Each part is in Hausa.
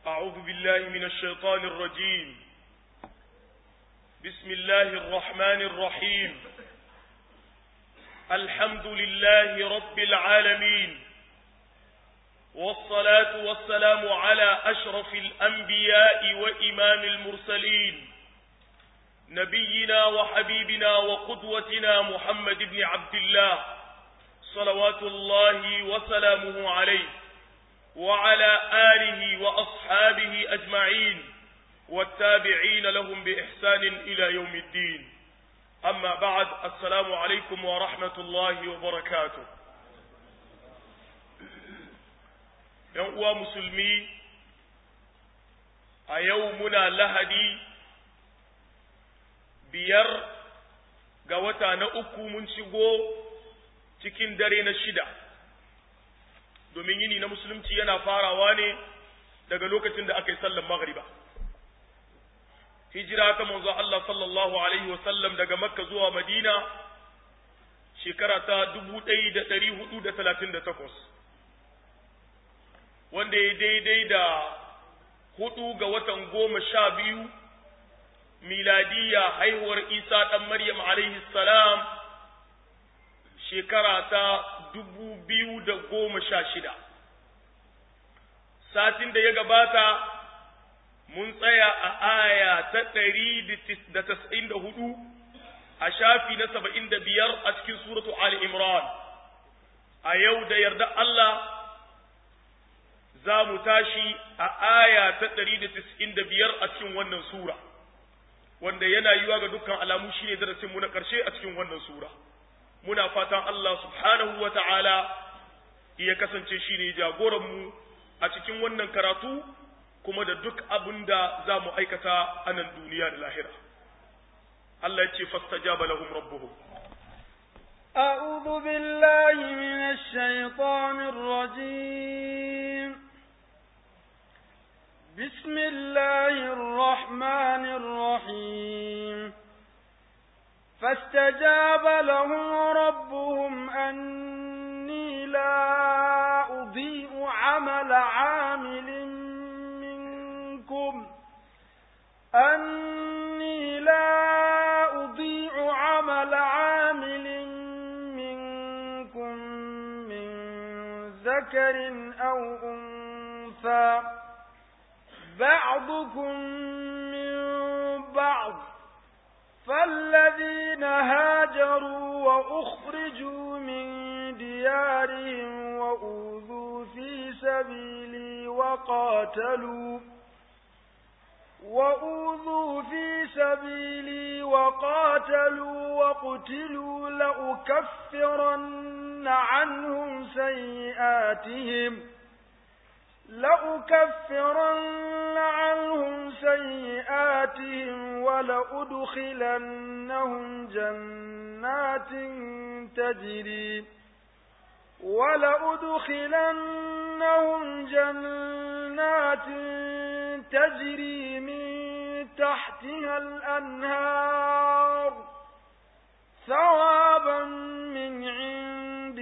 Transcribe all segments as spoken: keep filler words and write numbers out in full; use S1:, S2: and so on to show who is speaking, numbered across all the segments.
S1: أعوذ بالله من الشيطان الرجيم. بسم الله الرحمن الرحيم. الحمد لله رب العالمين، والصلاة والسلام على أشرف الأنبياء وإمام المرسلين، نبينا وحبيبنا وقدوتنا محمد بن عبد الله صلوات الله وسلامه عليه وعلى آله وأصحابه أجمعين والتابعين لهم بإحسان إلى يوم الدين. أما بعد، السلام عليكم ورحمة الله وبركاته. يوم مسلمي أيومنا لهدي biyar ga wata na uku mun shigo cikin dare na shida, domin yini na musulunci yana farawa ne daga lokacin da aka yi sallar magriba. Hijira ta manzo Allah sallallahu alaihi wasallam daga Makka zuwa Madina shekara ta dubu ɗaya da ɗari hudu da talatin da takwas, wanda ya daidai da hudu ga watan goma sha biyu miladiya haihuwar Isa ɗan Maryam alaihi salam shekara ta dubu biyu da goma sha shida. Satin da ya gabata mun tsaya a aya ta ɗari da tasa'in da hudu a shafi na saba'in da biyar a cikin suratu Ali Imran. A yau da yarda Allah za mu tashi a aya ta ɗari da tasa'in da biyar a cikin wannan sura, wanda yana yiwa ga dukkan alamu shine darasin mu na ƙarshe a cikin wannan sura. Muna fatan Allah subhanahu wa ta'ala ya kasance shine jagoran mu a cikin wannan karatu, kuma da duk abin da za mu aikata a nan duniya da lahira. Allah ya ce fastajaba lahum rabbuhum.
S2: أعوذ بالله من الشيطان الرجيم. بسم الله الرحمن الرحيم. فاستجاب لهم ربهم أني لا أضيء عمل عامل منكم أني لا أضيع عمل عامل منكم من ذكر أو أنثى بعضكم من بعض، فالذين هاجروا وأخرجوا من ديارهم وأوذوا في سبيلي وقاتلوا وأوذوا في سبيلي وقاتلوا وقتلوا لأكفرن عنهم سيئاتهم لأكفرن عنهم سيئاتهم ولأدخلنهم جنات تجري ولأدخلنهم جنات تجري من تحتها الأنهار ثوابا من عند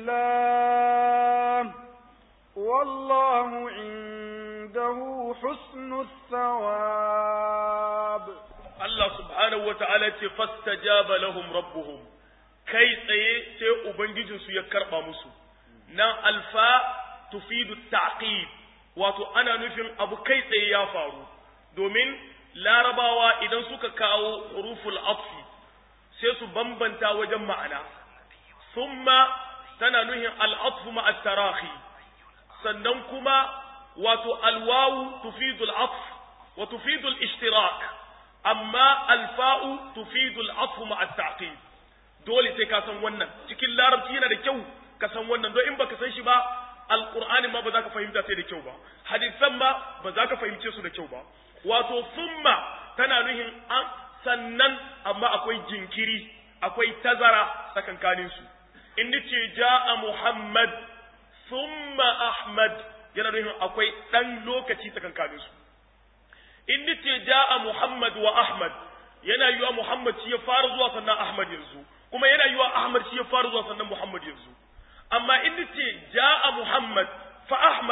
S2: الله والله عنده حسن الثواب.
S1: Allah subhanahu wa ta'ala ce fastajaba lahum rabbuhum, kai tsaye sai ubangijinsu ya karba musu. Nan alfa tufidu ta'qib, wato ana nufin abu kai tsaye ya faru, domin larabawa idan suka kawo huruful atfi sai su bambanta wajen ma'ana. Summa tana nufin al-atfu ma'a tarahi, sannan kuma wato alwawu tufidu al-atf wa tufidu al-ishtirak, amma alfa'u tufidu al-atf ma'a at-ta'qib. Dole sai ka san wannan, cikin larabci yana da kyau ka san wannan, don in baka san shi ba alqur'ani ma ba za ka fahimta sai da kyau ba, hadisan ma ba za ka fahimce su da kyau ba. Wato summa tana nuhin an sannan, amma akwai jinkiri, akwai tazara tsakankanin su. In nace ja'a Muhammad summa Ahmad, yana nuhin akwai dan lokaci tsakankanin su. In nace ja'a Muhammad wa Ahmad, yana yiwa Muhammad shi ya fara zuwa sannan Ahmad yanzu, kuma yana yiwa Ahmad shi ya fara zuwa sannan Muhammad yanzu. Amma in nace ja'a Muhammad fa Ahmad,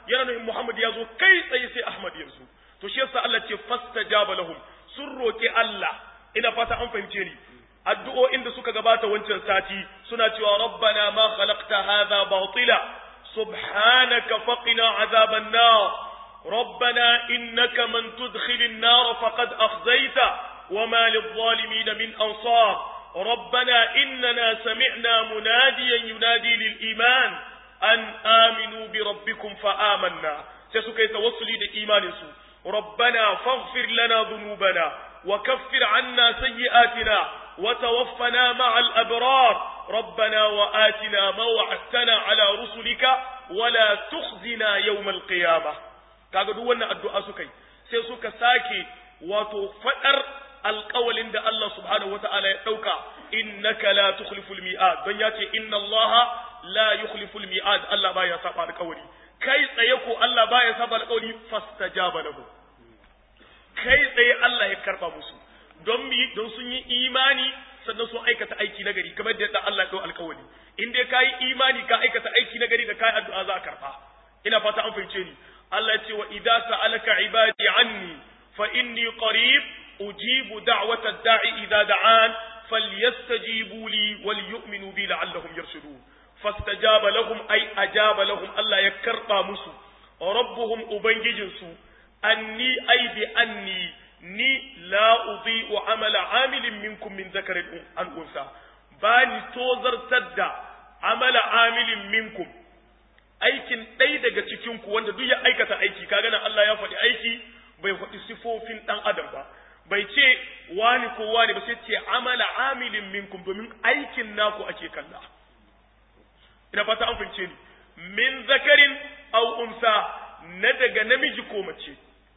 S1: yana nufin Muhammad ya zo kai tsaye sai Ahmad ya zo to shi yasa Allah ce fastajaba lahum sun roki Allah ina fata an fahimce ni addu'o'in da suka gabata wancan sati suna cewa rabbana ma khalaqta hadha batila subhanaka faqina azaban nar ربنا إنك من تدخل النار فقد أخزيته وما للظالمين من أنصار ربنا إننا سمعنا مناديا ينادي للإيمان أن آمنوا بربكم فآمنا سيسوك يتوصلي لإيمان سو ربنا فاغفر لنا ذنوبنا وكفر عنا سيئاتنا وتوفنا مع الأبرار ربنا وآتنا ما وعدتنا على رسلك ولا تخزنا يوم القيامة kaga duk wannan addu'a suka yi sai suka sake wato fadar alƙawalin da Allah subhanahu wata'ala ya dauka innaka la tukhliful mi'ad don yace inna Allah la yukhliful mi'ad Allah baya saba alƙawari kai tsaye ko Allah baya saba alƙawari fastajaba lahu kai tsaye Allah ya karba musu don mi don sun yi imani sannan sun aikata aiki nagari kamar da Allah ya dau alƙawari in dai kai imani ka aikata aiki nagari da kai addu'a za a karba ina fata an fahimce ni Allah ya ce wa idza sa'alaka ibadi anni fa inni qarib ujibu da'wata da'i idza da'an falyastajibu li wal yu'minu bi la'allahum yarshudun fastajaba lahum ay ajaba lahum Allah ya karba musu rabbuhum ubangijinsu anni ay bi anni ni la udhi'u amala amilin minkum min dhakarin an unsa bani tozartar da amala amilin minkum aikin ɗaya daga cikinku wanda duk ya aikata aiki kaga nan Allah ya faɗi aiki bai faɗi sifofin ɗan adam ba bai ce wani ko wani ba sai ce amala amilin minkum domin aikin naku ake kalla ina fata an fince ni min zakarin aw unsa na daga namiji ko mace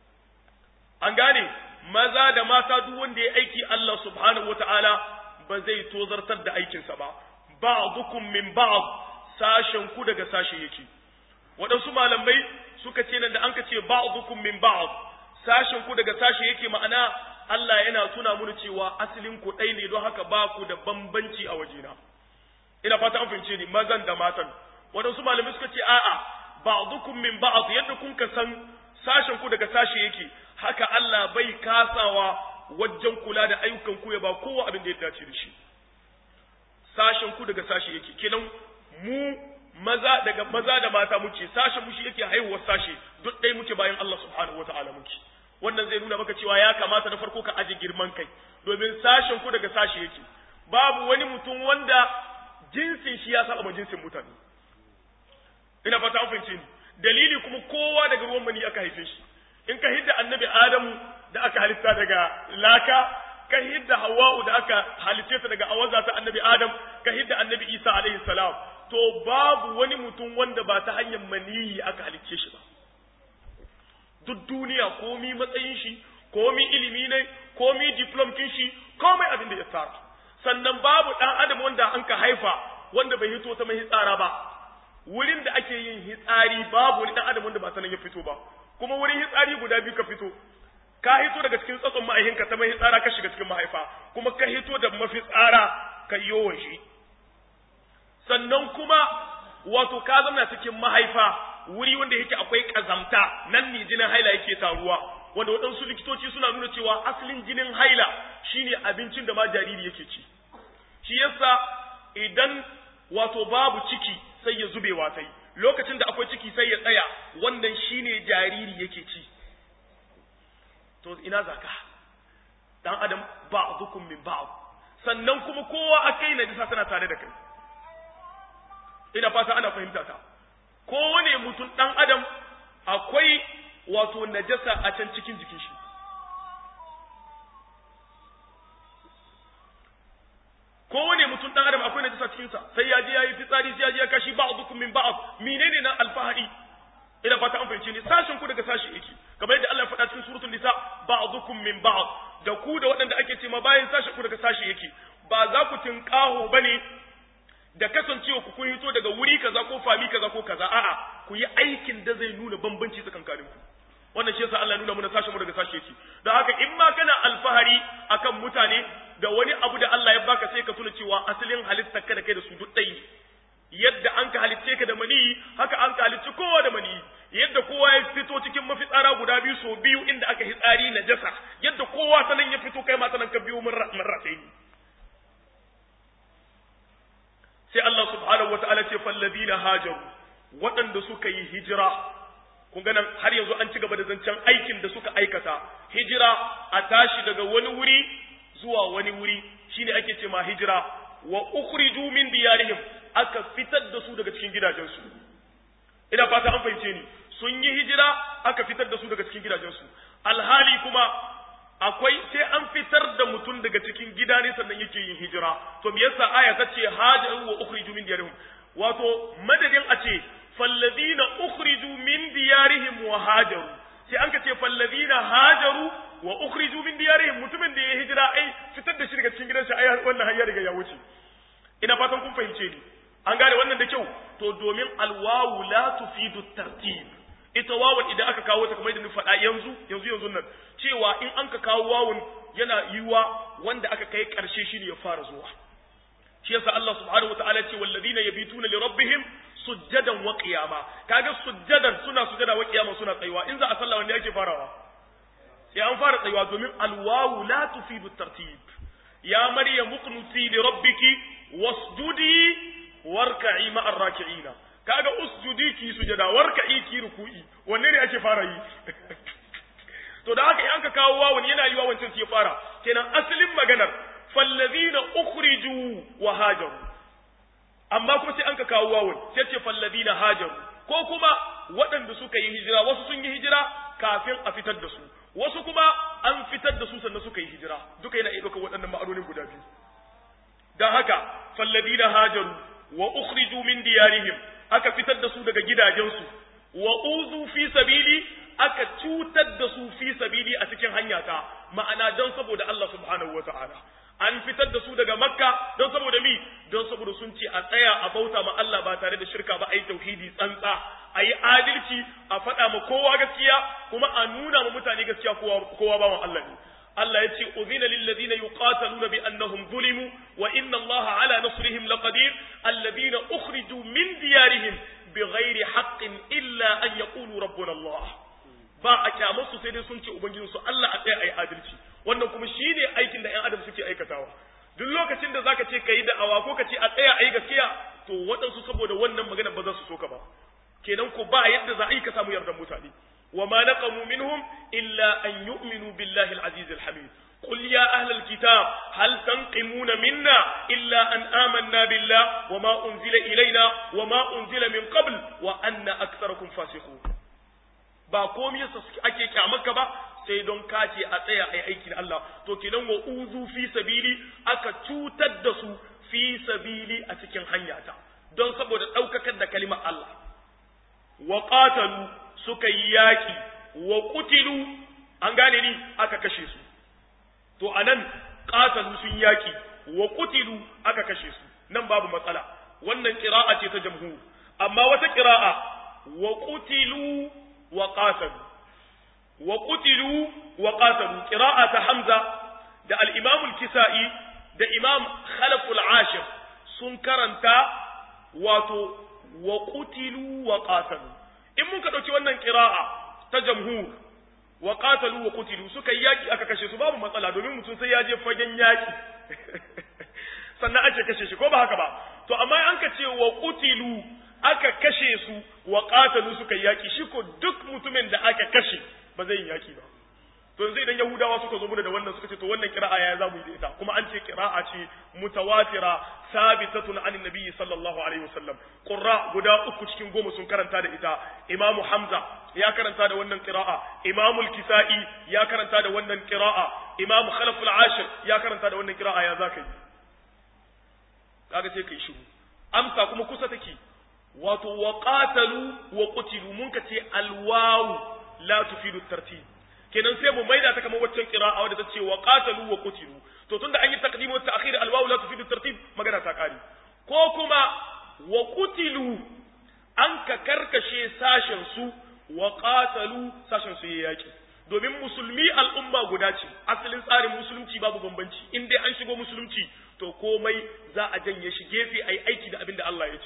S1: an gane maza da mata duk wanda ya aiki Allah subhanahu wataala ba zai tozartar da aikinsa ba ba'dukum min ba'd sashen ku daga sashe yake waɗansu malamai suka ce nan da an ka ce ba'dukum min ba'd sashen ku daga sashe yake ma'ana Allah yana tuna mu cewa asalin ku ɗai ne don haka ba ku da bambanci a wajena ina fata an fahimce ni mazan da matan waɗansu malamai suka ce a'a ba'dukum min ba'd yadda kun ka san sashen ku daga sashe yake haka Allah bai kasawa wajen kula da ayyukan ku ya ba kowa abin da ya dace da shi sashen ku daga sashe yake kenan mu maza daga maza da mata muke sashen mu shi yake haihuwar sashe duk dai muke bayan Allah subhanahu wataala muke wannan zai nuna maka cewa ya kamata na farko ka aje girman kai domin sashen ku daga sashe yake babu wani mutum wanda jinsin shi ya saba jinsin mutane ina fata an fahimce ni dalili kuma kowa daga ruwan mani aka haife shi in ka hidda annabi Adamu da aka halitta daga laka ka hidda Hawwa'u da aka halice ta daga awaza ta annabi Adam ka hidda annabi Isa alaihi salam to babu wani mutum wanda ba ta hanyar maniyi aka halicce shi ba duk duniya komi matsayin shi komi ilimi ne komi diplom kin shi komai abin da ya tsara sannan babu dan adam wanda an ka haifa wanda bai hito ta mai hitsara ba wurin da ake yin hitsari babu wani dan adam wanda ba sanan ya fito ba kuma wurin hitsari guda biyu ka fito ka hito daga cikin tsatson mahaifinka ta mai hitsara ka shiga cikin mahaifa kuma ka hito da mafitsara ka yi yowan shi sannan kuma wato ka zama cikin mahaifa wuri wanda yake akwai kazamta nan ne jinin haila yake taruwa wanda waɗansu likitoci suna nuna cewa asalin jinin haila shine abincin da ma jariri yake ci shi yasa idan wato babu ciki sai ya zube watai lokacin da akwai ciki sai ya tsaya wannan shine jariri yake ci to ina zaka dan adam ba'dukum min ba'd sannan kuma kowa akai najisa tana tare da kai ina fata ana fahimta ta kowane mutum dan adam akwai wato najasa a can cikin jikin shi kowane mutum dan adam akwai najasa cikin sa sai ya je yayi fitsari sai ya je ya kashi ba'dukum min ba'd menene nan alfahari ina fata an fahimce ni sashin ku daga sashi yake kamar yadda Allah ya faɗa cikin suratul nisa ba'dukum min ba'd da ku da waɗanda ake cewa bayan sashin ku daga sashi yake ba za ku tinkaho bane da kasancewa ku kun hito daga wuri kaza ko fami kaza ko kaza a'a ku yi aikin da zai nuna bambanci tsakankanin ku wannan shi yasa Allah ya nuna mana sashin mu daga sashi yake don haka in ma kana alfahari akan mutane da wani abu da Allah ya baka sai ka tuna cewa asalin halittar ka da kai da su duk ɗaya yadda an ka halicce ka da mani haka an ka halicci kowa da mani yadda kowa ya fito cikin mafitsara guda biyu so biyu inda aka hitsari najasa yadda kowa sanan ya fito kai ma sanan ka biyo marratayn sai Allah subhanahu wataala ce falladina hajaru waɗanda suka yi hijira kun ga nan har yanzu an ci gaba da zancen aikin da suka aikata hijira a tashi daga wani wuri zuwa wani wuri shine ake ce ma hijira wa ukhriju min diyarihim aka fitar da su daga cikin gidajensu ina fata an fahimce ni sun yi hijira aka fitar da su daga cikin gidajensu alhali kuma akwai sai an fitar da mutum daga cikin gida ne sannan yake yin hijira to me yasa aya ta ce hajaru wa ukhriju min diyarihim wato madadin a ce falladina ukhriju min diyarihim wa hajaru sai an ka ce falladina hajaru wa ukhriju min diyarihim mutumin da ya hijira ai fitar da shi daga cikin gidansa ai wannan hayya daga ya wuce ina fatan kun fahimce ni an gane wannan da kyau to domin alwawu la tufidu tartib ita wawun idan aka kawo ta kamar da ni faɗa yanzu yanzu yanzu nan cewa in an ka kawo wawun yana yiwa wanda aka kai ƙarshe shi ne ya fara zuwa shi yasa Allah subhanahu wataala ce walladina yabituna li rabbihim sujjadan wa qiyama kaga sujjadan suna sujjada wa qiyama suna tsayuwa in za a sallah wanda yake farawa sai an fara tsayuwa domin alwawu la tufidu tartib ya maryam uqnuti li rabbiki wasjudi warka'i ma'ar raki'ina kaga usjudi ki sujada warka'i ki ruku'i wanne ne ake fara yi to da haka in ka kawo wawun yana yiwa wancan sai fara kenan asalin maganar fallazina ukhriju wa hajaru amma kuma sai an ka kawo wawun sai ce fallazina hajaru ko kuma waɗanda suka yi hijira wasu sun yi hijira kafin a fitar da su wasu kuma an fitar da su sannan suka yi hijira duka yana iya ɗaukar waɗannan ma'anonin guda biyu dan haka fallazina hajaru wa ukhriju min diyarihim aka fitar da su daga gidajensu wa uzu fi sabili aka cutar da su fi sabili a cikin hanyata ma'ana don saboda Allah subhanahu wata'ala an fitar da su daga makka don saboda mi don saboda sun ce a tsaya a bauta ma Allah ba tare da shirka ba ai tauhidi tsantsa ayi adalci a faɗa ma kowa gaskiya kuma a nuna ma mutane gaskiya kowa kowa bawan Allah ne Allah yace udhina lil ladina yuqataluna bi annahum zulimu wa inna Allah ala nasrihim laqadir alladhina ukhriju min diyarihim bighairi haqqin illa an yaqulu rabbuna Allah ba a kyamar su sai dai sun ce ubangijin su Allah a tsaya ayi adalci wannan kuma shine aikin da ƴan adam suke aikatawa duk lokacin da zaka ce kai da'awa ko ka ce a tsaya ayi gaskiya to waɗansu saboda wannan magana ba za su so ka ba kenan ko ba yadda za a yi ka samu yardan mutane وما نقموا منهم إلا أن يؤمنوا بالله العزيز الحميد قل يا أهل الكتاب هل تنقمون منا إلا أن آمنا بالله وما أنزل إلينا وما أنزل من قبل وأن أكثركم فاسقون ba komai yasa ake kyamaka ba sai don kace a tsaya ai aikin Allah to kenan wa uzu fi sabili aka cutar da su fi sabili a cikin hanyata don saboda daukakar da kalimar Allah wa qatalu suka yi yaki wa qutilu an gane ni aka kashe su to anan qatalu sun yaki wa qutilu aka kashe su nan babu matsala wannan qira'a ce ta jamhur amma wata qira'a wa qutilu wa qatalu wa qutilu wa qatalu qira'a ta hamza da al-imam al-kisa'i da imam khalaf al-ashir sun karanta wato wa qutilu wa qatalu in mun ka dauki wannan qira'a ta jamhur wa qatalu wa qutilu suka yaki aka kashe su babu matsala domin mutum sai ya je fagen yaki sannan ake kashe shi ko ba haka ba to amma an ka ce wa qutilu aka kashe su wa qatalu suka yaki shi ko duk mutumin da aka kashe ba zai yaki ba to yanzu idan yahudawa suka zo mana da wannan suka ce to wannan qira'a ya zamu yi da ita kuma an ce qira'a ce mutawatira sabitatun an annabi sallallahu alaihi wasallam qurra guda uku cikin goma sun karanta da ita imamu hamza ya karanta da wannan qira'a imamu al-kisai ya karanta da wannan qira'a imamu khalaf al-ashir ya karanta da wannan qira'a ya zakai kaga sai kai shiru amsa kuma kusa take wato wa qatalu wa qutilu mun ka ce alwawu la tufidu tartib kenan sai mu maida ta kamar waccan qira'a wadda ta ce wa qatalu wa qutilu to tunda an yi taqdim wa ta'khir alwawu la tufidu tartib magana ta kare ko kuma wa qutilu an ka karkashe sashen su wa qatalu sashen su yaki domin musulmi al'umma guda ce asalin tsarin musulunci babu bambanci in dai an shigo musulunci to komai za a janye shi gefe ayi aiki da abin da Allah ya ce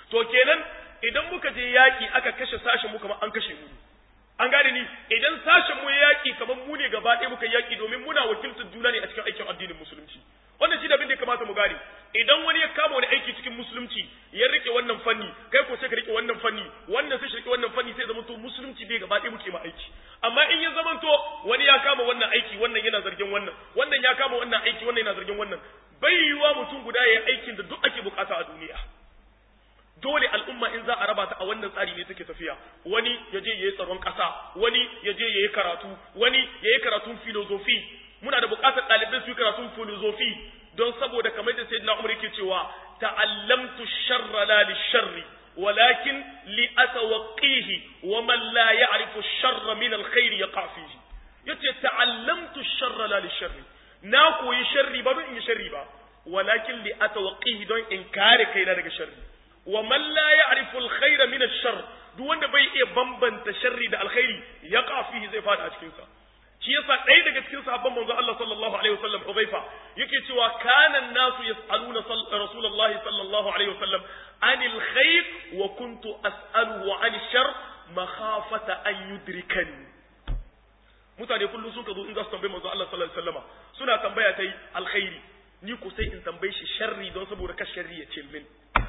S1: to kenan idan muka je yaki aka kashe sashen mu kamar an kashe mu an gane ni idan sashen mu yaki kamar mu ne gaba ɗaya muka yaki domin muna wakiltar juna ne a cikin aikin addinin musulunci wannan shi da abin da ya kamata mu gane idan wani ya kama wani aiki cikin musulunci ya rike wannan fanni kai ko sai ka rike wannan fanni wannan sai shi rike wannan fanni sai zama to musulunci bai gaba ɗaya muke ma aiki amma in ya zama to wani ya kama wannan aiki wannan yana zargin wannan wannan ya kama wannan aiki wannan yana zargin wannan bai yiwa mutum guda ya yi aikin da duk ake bukata a duniya dole al'umma in za a raba ta a wannan tsari ne take tafiya wani ya je yayi tsaron ƙasa wani ya je yayi karatu wani yayi karatun filosofi muna da buƙatar ɗalibai su yi karatun filosofi don saboda kamar da sayyidina Umar yake cewa ta'allamtu sharra la lisharri walakin li atawaqqihi wa man la ya'rifu sharra min alkhair yaqa fihi yace ta'allamtu sharra la lisharri na koyi sharri ba don in yi sharri ba walakin li atawaqqihi don in kare kaina daga sharri wa man la ya'rifu alkhayra min ash-sharr duk wanda bai iya bambanta sharri da alkhairi yaqa fihi zai fada a cikin sa shi yasa ɗaya daga cikin sahabban manzo Allah sallallahu alaihi wasallam Hudhaifa yake cewa kana an-nasu yas'aluna rasulullahi sallallahu alaihi wasallam anil khair wa kuntu as'aluhu anil shar makhafata an yudrikani mutane kullum suka zo in za su tambaye manzo Allah sallallahu alaihi wasallama suna tambaya tai alkhairi ni ko sai in tambaye shi sharri don saboda ka sharri ya ce min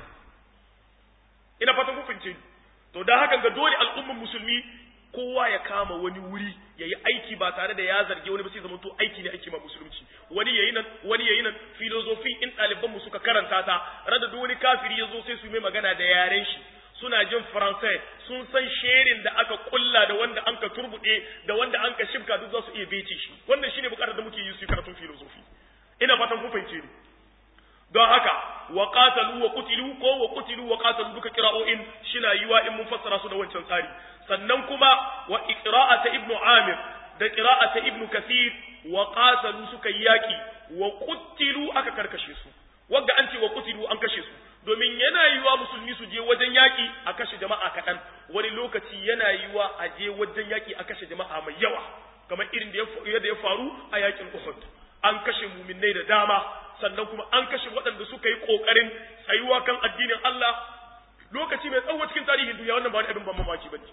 S1: ina fatan ku fince to dan haka ga dole al'umman musulmi kowa ya kama wani wuri yayi aiki ba tare da ya zarge wani ba sai zaman to aiki ne aiki ma musulunci wani yayi nan wani yayi nan philosophy in ɗaliban mu suka karanta ta rada duk wani kafiri yazo sai su mai magana da yaren shi suna jin faransai sun san sherin da aka kulla da wanda anka turbude da wanda anka shibka duk za su iya bece shi wannan shine bukatar da muke yi su karatun philosophy ina fatan ku fahimce ni don haka wa qatalu wa qutilu ko wa qutilu wa qatalu duka qira'o'in shina yiwa in mun fassara su da wancan tsari sannan kuma wa qira'ata ibnu amir da qira'ata ibnu kathir wa qatalu suka yaki wa qutilu aka karkashe su wanda an ce wa qutilu an kashe su domin yana yiwa musulmi su je wajen yaki a kashe jama'a kaɗan wani lokaci yana yiwa a je wajen yaki a kashe jama'a mai yawa kamar irin da ya faru a yakin Uhud an kashe muminai da dama sannan kuma an kashe waɗanda suka yi ƙoƙarin tsayuwa kan addinin Allah lokaci mai tsawo cikin tarihin duniya wannan ba wani abin ban mamaki bane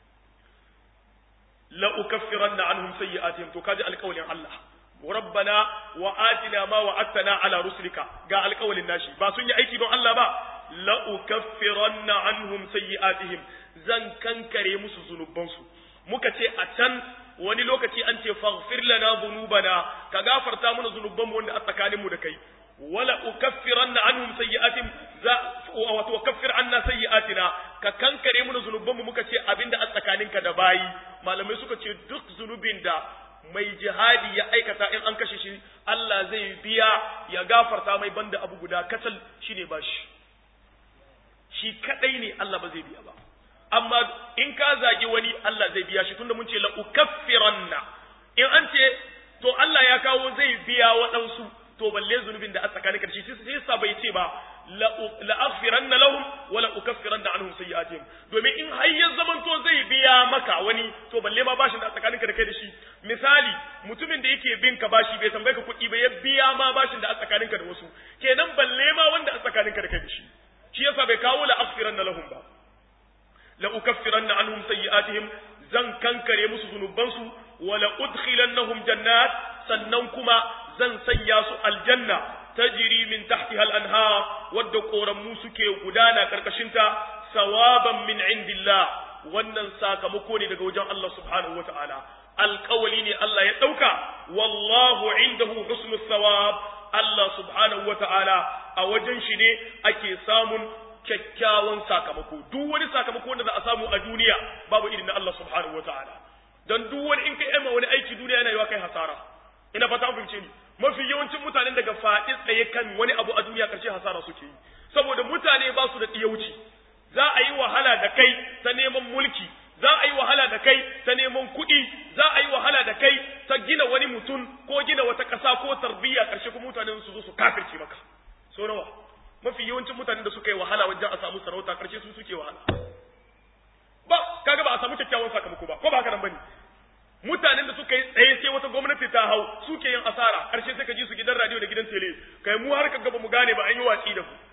S1: la ukaffiranna anhum sayyi'atihim to kaji alƙawlin Allah rabbana wa atina ma wa'adtana ala rusulika ga alƙawlin nashi ba sun yi aiki don Allah ba la ukaffiranna anhum sayyi'atihim zan kankare musu zunubansu muka ce a can wani lokaci an ce faghfir lana dhunubana ka gafarta mana zunubanmu wanda a tsakanin mu da kai wala ukaffiranna anhum sayyi'atihim za wa tukaffir anna sayyi'atina ka kankare mana zunubanmu muka ce abinda a tsakaninka da bayi malamai suka ce duk zunubin da mai jihadi ya aikata in an kashe shi Allah zai biya ya gafarta mai banda abu guda katal shine bashi shi kadai ne Allah ba zai biya ba amma in ka zagi wani Allah zai biya shi tunda mun ce la ukaffiranna in an ce to Allah ya kawo zai biya waɗansu to balle zunubin da a tsakanin karshe sai sa bai ce ba la aghfiranna lahum wa la ukaffiranna anhum sayyi'atihim domin in har ya zaman to zai biya maka wani to balle ma bashin da a tsakanin ka da kai da shi misali mutumin da yake bin ka bashi bai tambaye ka kuɗi ba ya biya ma bashin da a tsakanin ka da wasu kenan balle ma wanda a tsakanin ka da kai da shi shi yasa bai kawo la aghfiranna lahum ba la ukaffiranna anhum sayyi'atihim zan kankare musu zunubansu wa la udkhilannahum jannat sannan kuma zan sanya su aljanna tajri min tahtiha al-anhar wadda koramu suke gudana karkashin ta sawaban min indillah wannan sakamako ne daga wajen Allah subhanahu wataala alqawli ne Allah ya dauka wallahu indahu husnus thawab Allah subhanahu wataala a wajen shi ne ake samun kyakkyawan sakamako duk wani sakamako wanda za a samu a duniya babu irin na Allah subhanahu wataala dan duk wani in kai aima wani aiki duniya yana yiwa kai hasara ina fata an fahimce ni mafi yawancin mutanen daga faɗi tsaye kan wani abu a duniya karshe hasara suke yi saboda mutane ba su da ɗiyauci za a yi wahala da kai ta neman mulki za a yi wahala da kai ta neman kuɗi za a yi wahala da kai ta gina wani mutum ko gina wata ƙasa ko tarbiyya karshe kuma mutanen su zo su kafirce maka so nawa mafi yawancin mutanen da suka yi wahala wajen a samu sarauta karshe su suke wahala ba kaga ba a samu kyakkyawan sakamako ba ko ba haka nan bane mutanen da suka yi tsaye sai wata gwamnati ta hau suke yin asara karshe sai ka ji su gidan radio da gidan tele kai mu har ka gaba mu gane ba an yi watsi da ku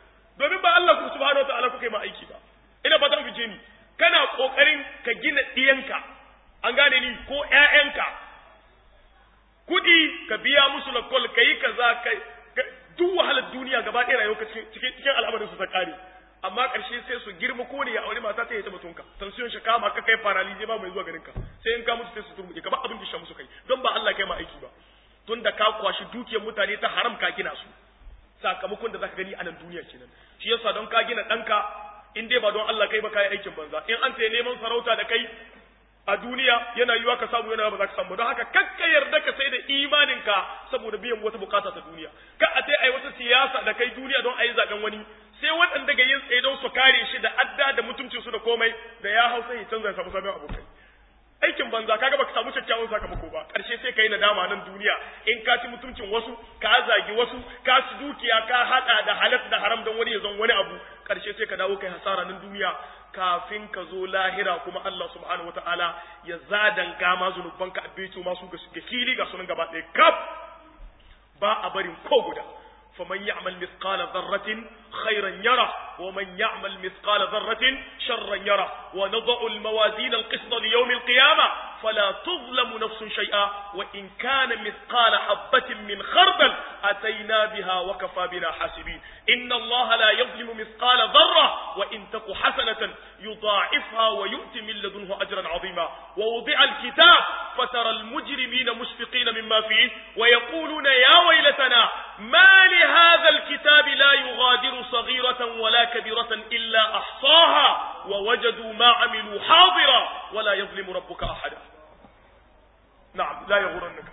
S1: domin ba Allah ku subhanahu wataala kuka yi ma aiki ba ina ba zan fice ni kana kokarin ka gina diyanka an gane ni ko ƴaƴanka kudi ka biya musu lakol kai kaza kai duk wahalar duniya gaba ɗaya rayuwa cikin cikin al'amarin su ta kare amma ƙarshe sai su girma ko ne ya aure mata ta yi ta mutunka tension shi kama ka kai paralyze ba mai zuwa garin ka sai in ka mutu sai su turmuke kamar abin da sha musu kai don ba Allah kai ma aiki ba tunda ka kwashi dukiyar mutane ta haram ka gina su sakamakon da zaka gani a nan duniya kenan shi yasa don ka gina ɗanka in dai ba don Allah kai ba kai aikin banza in an sai neman sarauta da kai a duniya yana yiwa ka samu yana ba za ka samu don haka kakka yarda ka sai da imaninka saboda biyan wata bukata ta duniya ka a sai ai wata siyasa da kai duniya don a yi zaben wani sai waɗanda ga yin tsaye don su kare shi da adda da mutuncin su da komai da ya hau sai ya canza ya samu sabon abokai aikin banza kaga baka samu kyakkyawan sakamako ba karshe sai kai nadama nan duniya in ka ci mutuncin wasu ka zagi wasu ka ci dukiya ka hada da halal da haram don wani ya zan wani abu karshe sai ka dawo kai hasara nan duniya kafin ka zo lahira kuma Allah subhanahu wataala ya zadan gama zunubanka a beto masu ga kili ga sunan gaba ɗaya kaf ba a barin ko guda فمن يعمل مثقال ذرة خيرا يره ومن يعمل مثقال ذرة شرا يره ونضع الموازين القسط ليوم القيامة فلا تظلم نفس شيئا وإن كان مثقال حبة من خردل أتينا بها وكفى بنا حاسبين إن الله لا يظلم مثقال ذرة وإن تك حسنة يضاعفها ويؤتي من لدنه أجرا عظيما ووضع الكتاب فترى المجرمين مشفقين مما فيه ويقولون يا ويلتنا ما لهذا الكتاب لا يغادر صغيرة ولا كبيرة إلا أحصاها ووجدوا ما عملوا حاضرا ولا يظلم ربك أحدا نعم لا يغرنك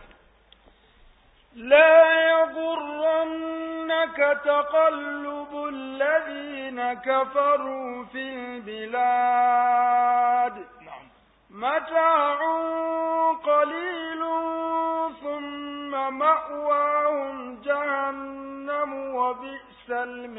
S2: لا يغرنك تقلب الذين كفروا في البلاد
S1: نعم
S2: متاع قليل ثم مأواهم جهنم وبئس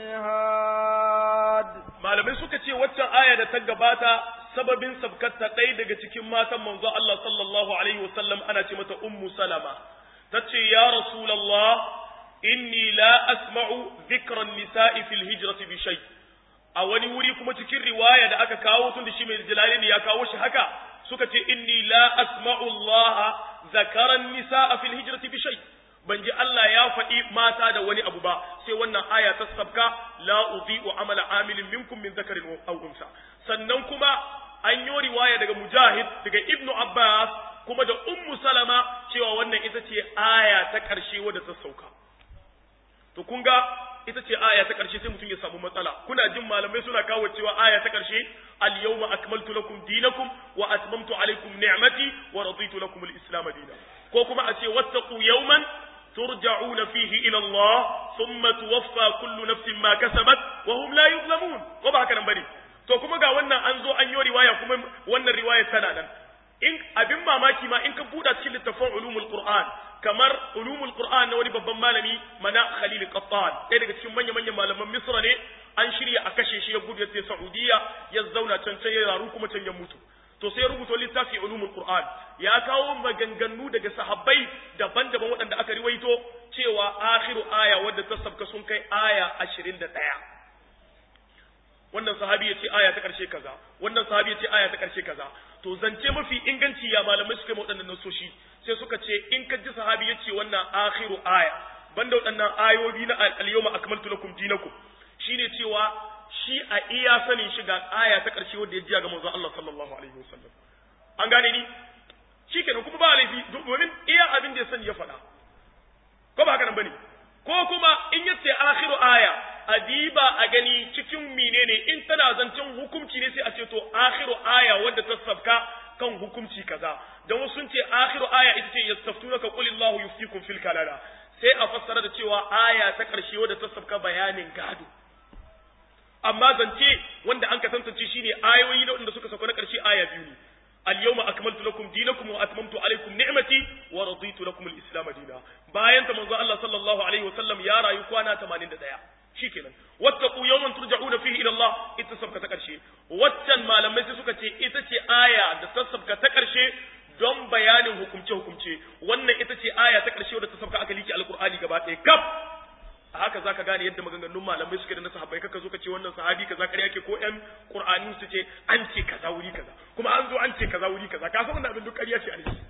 S2: المهاد
S1: malamai suka ce waccan aya da ta gabata sababin sabkatta ɗaya daga cikin matan manzo Allah sallallahu alaihi wasallam ana ce mata ummu salama tace ya rasulullah inni la asma'u dhikra an-nisa'i fil hijrati bi shay a wani wuri kuma cikin riwaya da aka kawo tun da shi mai jalalaini ya kawo shi haka suka ce inni la asma'u Allah zakara an-nisa'a fil hijrati bi shay ban ji Allah ya faɗi mata da wani abu ba sai wannan aya ta sabka la udhi'u amala amilin minkum min zakarin aw unsa sannan kuma an yi riwaya daga mujahid daga ibnu abbas kuma da ummu salama cewa wannan ita ce aya ta ƙarshe wadda ta sauka to kun ga ita ce aya ta ƙarshe sai mutum ya samu matsala kuna jin malamai suna kawo cewa aya ta ƙarshe al yawma akmaltu lakum dinakum wa atmamtu alaykum ni'mati wa raditu lakum al islam dinan ko kuma a ce wattaqu yawman turja'una fihi ila Allah thumma tuwaffa kullu nafsin ma kasabat wa hum la yuzlamun ko ba haka nan bane to kuma ga wannan an zo an yi riwaya kuma wannan riwaya tana nan in abin mamaki ma in ka buɗa cikin littafin ulumul qur'an kamar ulumul qur'an na wani babban malami mana khalil qattan ɗaya daga cikin manyan manyan malaman misra ne an shirya a kashe shi ya gudu ya ce saudiya ya zauna can can ya raru kuma can ya mutu to sai rubuta littafi ulumul qur'an ya kawo maganganu daga sahabbai daban-daban waɗanda aka riwaito cewa akhiru aya wadda ta sabka sun kai aya ashirin da ɗaya wannan sahabi ya ce aya ta ƙarshe kaza wannan sahabi ya ce aya ta ƙarshe kaza to zance mafi inganci ya malamai suka yi waɗannan nasoshi sai suka ce in ka ji sahabi ya ce wannan akhiru aya banda waɗannan ayoyi na al-yawma akmaltu lakum dinakum shine cewa shi a iya sanin shi ga aya ta ƙarshe wanda ya jiya ga manzon Allah sallallahu alaihi wasallam an gane ni shikenan kuma ba laifi domin iya abin da ya sani ya faɗa ko ba haka nan bane ko kuma in yace akhiru aya adiba a gani cikin menene in tana zancen hukunci ne sai a ce to akhiru aya wanda ta sabka kan hukunci kaza dan wasu sun ce akhiru aya ita ce yastaftunaka qulillahu yuftikum fil kalala sai a fassara da cewa aya ta ƙarshe wanda ta sabka bayanin gado amma zance wanda an ka tantance shine ayoyi da wanda suka sauka na ƙarshe aya biyu ne al-yawma akmaltu lakum dinakum wa atmamtu alaykum ni'mati wa raditu lakum al-islam dinan bayan ta manzo Allah sallallahu alaihi wasallam ya rayu kwana tamanin da ɗaya shikenan wattaqu yawman turja'una fihi ila Allah ita sabka ta ƙarshe waccan malamai sai suka ce ita ce aya da ta sabka ta ƙarshe don bayanin hukumce hukumce wannan ita ce aya ta ƙarshe wadda ta sabka aka liki alqur'ani gaba ɗaya kaf a haka zaka gane yadda maganganun malamai suke da na sahabbai kaka zo ka ce wannan sahabi kaza kare yake ko ƴan qur'ani su ce an ce kaza wuri kaza kuma an zo an ce kaza wuri kaza ka san wannan abin duk ƙarya ce alhi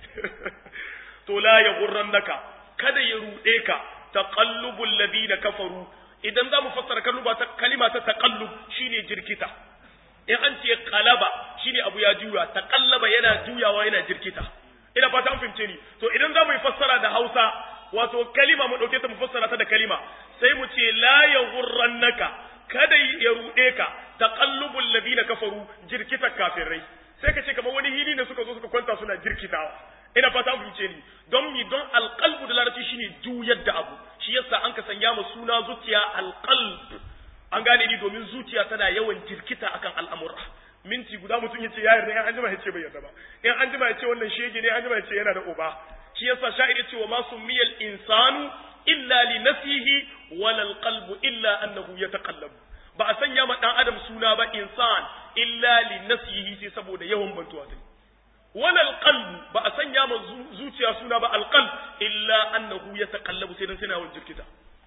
S1: to la yaghurrannaka kada ya rude ka taqallubul ladina kafaru idan za mu fassara kalma ta kalima ta taqallub shine jirkita in an ce qalaba shine abu ya juya taqallaba yana juyawa yana jirkita ina fata an fahimce ni to idan za mu yi fassara da Hausa wato kalima mu dauke ta mu fassara ta da kalima sai mu ce la yaghurrannaka kada ya rude ka taqallubul ladina kafaru jirkita kafirai sai ka ce kamar wani hili ne suka zo suka kwanta suna jirkitawa ina fata an fahimce ni don mi don alqalbu da larabci shine juyar da abu shi yasa an ka sanya mu suna zuciya alqalb an gane ni domin zuciya tana yawan jirkita akan al'amura minti guda mutum yace ya yarda in an jima yace bai yarda ba in an jima yace wannan shege ne an jima yace yana da uba shi yasa sha'ir yace wa ma sumiyal insanu illa li nafsihi wala alqalbu illa annahu yataqallabu ba a sanya ma dan adam suna ba insan illa li nafsihi sai saboda yawan bantuwa sai wala alqalbu ba a sanya ma zuciya suna ba alqalb illa annahu yataqallabu sai dan tana yawan jirkita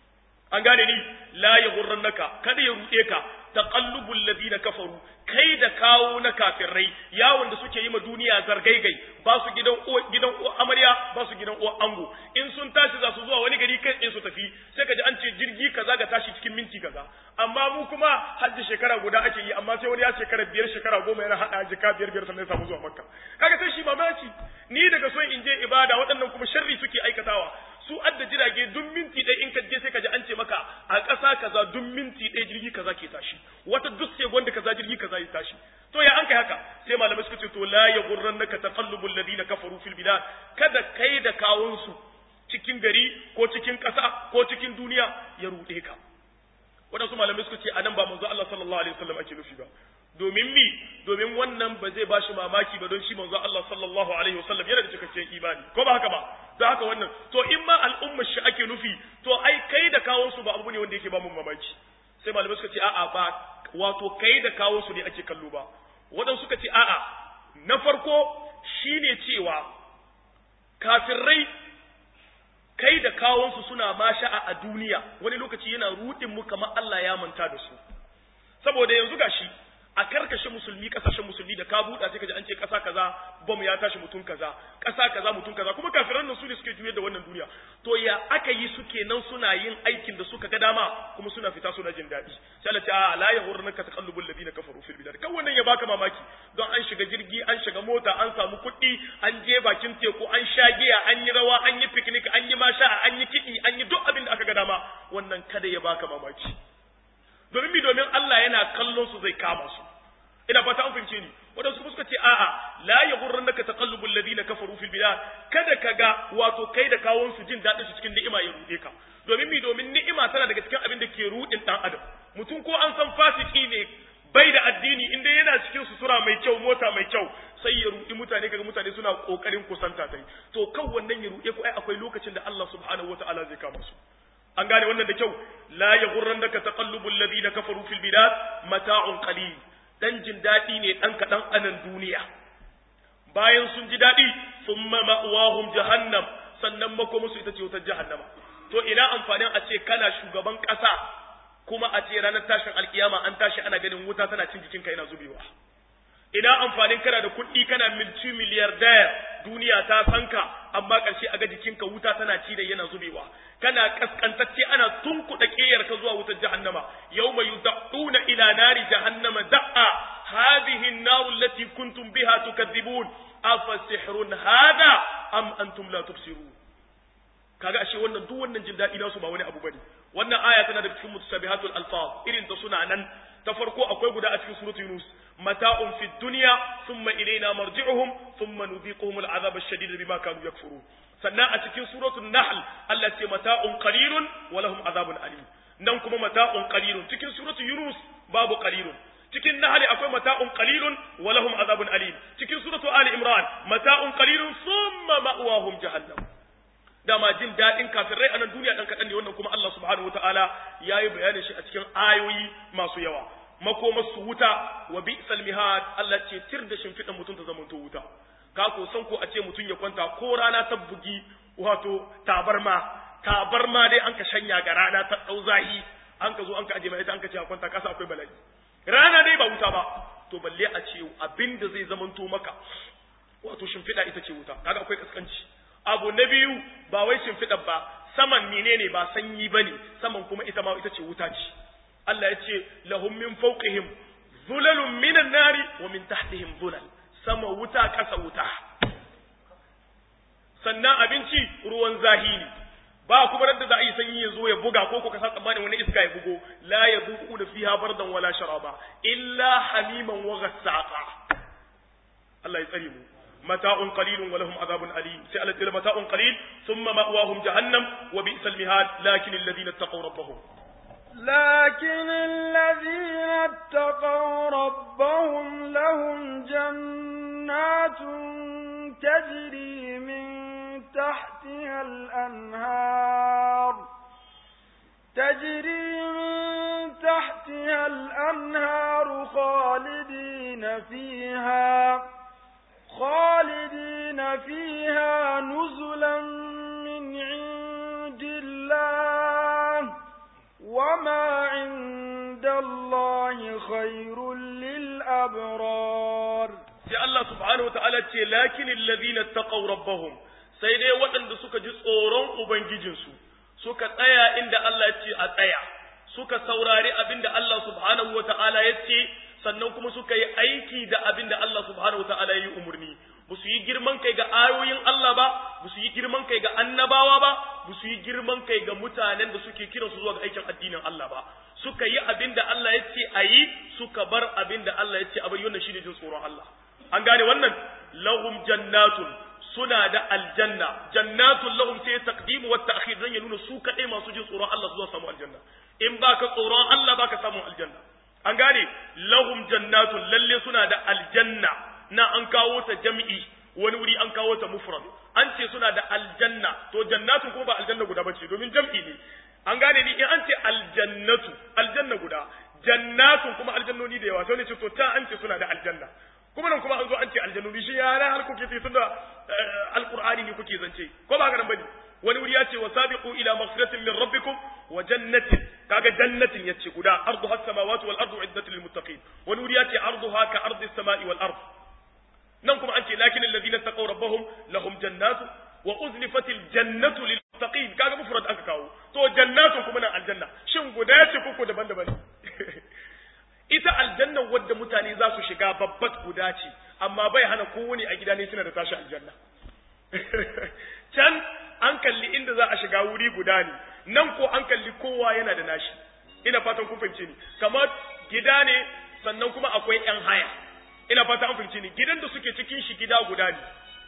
S1: an gane ni la yaghurrannaka kada ya rude ka taqallubul ladina kafaru kai da kawo na kafirai yawon da suke yi ma duniya zargaigai ba su gidan gidan amarya ba su gidan uwa ango in sun tashi za su zuwa wani gari kai in su tafi sai ka ji an ce jirgi kaza ga tashi cikin minti kaza amma mu kuma hajji shekara guda ake yi amma sai wani ya shekara biyar shekara goma yana hada jika biyar biyar sannan ya samu zuwa makka kaga sai shi mamaki ni daga son in je ibada waɗannan kuma sharri suke aikatawa su adda jirage duk minti ɗaya in ka je sai ka ji an ce maka a ƙasa kaza duk minti ɗaya jirgi kaza ke tashi wata duk sai gwanda kaza jirgi kaza ya tashi to ya an kai haka sai malamai suka ce to la yaghurrannaka taqallubul ladina kafaru fil bilad kada kai da kawun su cikin gari ko cikin ƙasa ko cikin duniya ya rude ka wadansu malamai suka ce anan ba manzo Allah sallallahu alaihi wasallam ake nufi ba domin mi domin wannan ba zai bashi mamaki ba don shi manzo Allah sallallahu alaihi wasallam yana da cikakken imani ko ba haka ba don haka wannan to in ma al'ummar shi ake nufi to ai kai da kawo su ba abu ne wanda yake ba mun mamaki sai malamai suka ce a'a ba wato kai da kawo su ne ake kallo ba wadan suka ce a'a na farko shine cewa kafirai kai da kawon su suna masha'a a duniya wani lokaci yana rudin mu kamar Allah ya manta da su saboda yanzu gashi a karkashe musulmi kasashen musulmi da ka buɗa sai ka ji an ce ƙasa kaza bom ya tashi mutum kaza ƙasa kaza mutum kaza kuma kafiran nan su ne suke juyar da wannan duniya to ya aka yi suke nan suna yin aikin da suka ga dama kuma suna fita suna jin daɗi sai Allah ta la yaghurrunka taqallubul ladina kafaru fil bilad kan wannan ya baka mamaki don an shiga jirgi an shiga mota an samu kuɗi an je bakin teku an sha giya an yi rawa an yi picnic an yi masha an yi kiɗi an yi duk abin da aka ga dama wannan kada ya baka mamaki domin mi domin Allah yana kallon su zai kama su ina fata an fahimce ni wadansu suka ce a'a la yaghurrannaka taqallubul ladina kafaru fil bilad kada kaga wato kai da kawon su jin dadin su cikin ni'ima ya rude ka domin mi domin ni'ima tana daga cikin abin da ke rudin dan adam mutum ko an san fasiki ne bai da addini inda yana cikin sutura mai kyau mota mai kyau sai ya rudi mutane kaga mutane suna kokarin kusanta tai to kan wannan ya rude ko ai akwai lokacin da Allah subhanahu wataala zai kama su an gane wannan da kyau la yaghurrannaka taqallubul ladina kafaru fil bilad mata'un qalil dan jin dadi ne dan kadan anan duniya bayan sun ji dadi thumma ma'wahum jahannam sannan mako musu ita ce wutar jahannama to ina amfanin a ce kana shugaban kasa kuma a ce ranar tashin alkiyama an tashi ana ganin wuta tana cin jikinka yana zubewa ina amfanin kana da kuɗi kana milci miliyardayar duniya ta sanka amma ƙarshe a ga jikinka wuta tana ci da yana zubewa kana kaskantacce ana tunkuɗa ƙeyarka zuwa wutar jahannama yawma yud'una ila nari jahannama da'a hadhihi an-nar allati kuntum biha tukadzibun afa sihrun hadha am antum la tubsirun kaga ashe wannan duk wannan jin daɗi nasu ba wani abu bane wannan aya tana da cikin mutashabihatul alfaz irin ta suna nan ta farko akwai guda a cikin suratul yunus mata'un fid dunya thumma ilayna marji'uhum thumma nudhiquhum al'adhab ash-shadid bima kanu yakfurun sannan a cikin suratul nahl Allah ce mata'un qalilun wa lahum adhabun alim nan kuma mata'un qalilun cikin suratul yunus babu qalilun cikin nahl akwai mata'un qalilun wa lahum adhabun alim cikin suratul ali imran mata'un qalilun thumma ma'wahum jahannam dama jin dadin kafirai a nan duniya dan kadan ne wannan kuma Allah subhanahu wataala yayi bayanin shi a cikin ayoyi masu yawa makomar su wuta wa bi'sal mihad Allah ce tir da shimfidan mutun ta zamanto wuta ka ko san ko a ce mutun ya kwanta ko rana ta bugi wato tabarma tabar ma dai an ka shanya ga rana ta dau zahi an ka zo an ka aje mai ita an ka ce a kwanta kasa akwai bala'i rana dai ba wuta ba to balle a ce abinda zai zamanto maka wato shimfiɗa ita ce wuta kaga akwai kaskanci abu na biyu ba wai shimfiɗa ba saman menene ba sanyi bane saman kuma ita ma ita ce wuta ce Allah ya ce lahum min fawqihim zulalun minan nari wa min tahtihim zulal sama wuta kasa wuta sannan abinci ruwan zahiri ba kuma da za a yi sanyi ya zo ya buga ko ko ka sa tsammanin wani iska ya bugo la yazuqu da fiha bardan wala sharaba illa hamiman wa ghassaqa Allah ya tsare mu mata'un qalilun wa lahum adhabun alim sai Allah ya mata'un qalil thumma ma'wahum jahannam wa bi'sal mihad lakin alladhina ittaqaw rabbahum
S2: لكن الذين اتقوا ربهم لهم جنات تجري من تحتها الأنهار تجري من تحتها الأنهار خالدين فيها خالدين فيها نزلا من عند الله وما عند الله خير للأبرار
S1: sai Allah subhanahu wataala ce lakin alladhina taqaw rabbahum sai dai waɗanda suka ji tsoron ubangijinsu suka tsaya inda Allah ya ce a tsaya suka saurari abinda Allah subhanahu wataala ya ce sannan kuma suka yi aiki da abinda Allah subhanahu wataala ya yi umurni ba su yi girman kai ga ayoyin Allah ba ba su yi girman kai ga annabawa ba ba su yi girman kai ga mutanen da suke kiransu zuwa ga aikin addinin Allah ba suka yi abinda Allah ya ce a yi suka bar abinda Allah ya ce a bari wannan shine jin tsoron Allah an gane wannan lahum jannatun suna da aljanna jannatun lahum sai taqdim wa ta'khir dan ya nuna su kadai masu jin tsoron Allah zuwa samu aljanna in baka tsoron Allah baka samu aljanna an gane lahum jannatun lalle suna da aljanna na an kawo ta jami'i wani wuri an kawo ta mufrad an ce suna da aljanna to jannatun kuma ba aljanna guda bace domin jam'i ne an gane ni in an ce aljannatu aljanna guda jannatun kuma aljannoni da yawa sai ne ce to ta an ce suna da aljanna kuma nan kuma an zo an ce aljannoni shi ya na har kuke tunda alqur'ani ne kuke zance ko ba garan bane wani wuri ya ce wasabiqu ila maghfiratin min rabbikum wa jannatin kaga jannatin yace guda arduha as-samawati wal ardu iddat lil muttaqin wani wuri ya ce arduha ka ardi as-sama'i wal ard nan kuma an ce lakin alladhina taqaw rabbahum lahum jannatu wa uzlifatil jannatu lil muttaqin kaga mufrad aka kawo to jannatu kuma nan aljanna shin guda yace koko daban-daban ita aljanna wadda mutane za su shiga babbat guda ce amma bai hana kowane a gida ne suna da tashi aljanna can an kalli inda za a shiga wuri guda ne nan ko an kalli kowa yana da nashi ina fatan kun fahimce ni kamar gida ne sannan kuma akwai yan haya ina fatan an fahimce ni gidan da suke cikin shi gida guda ne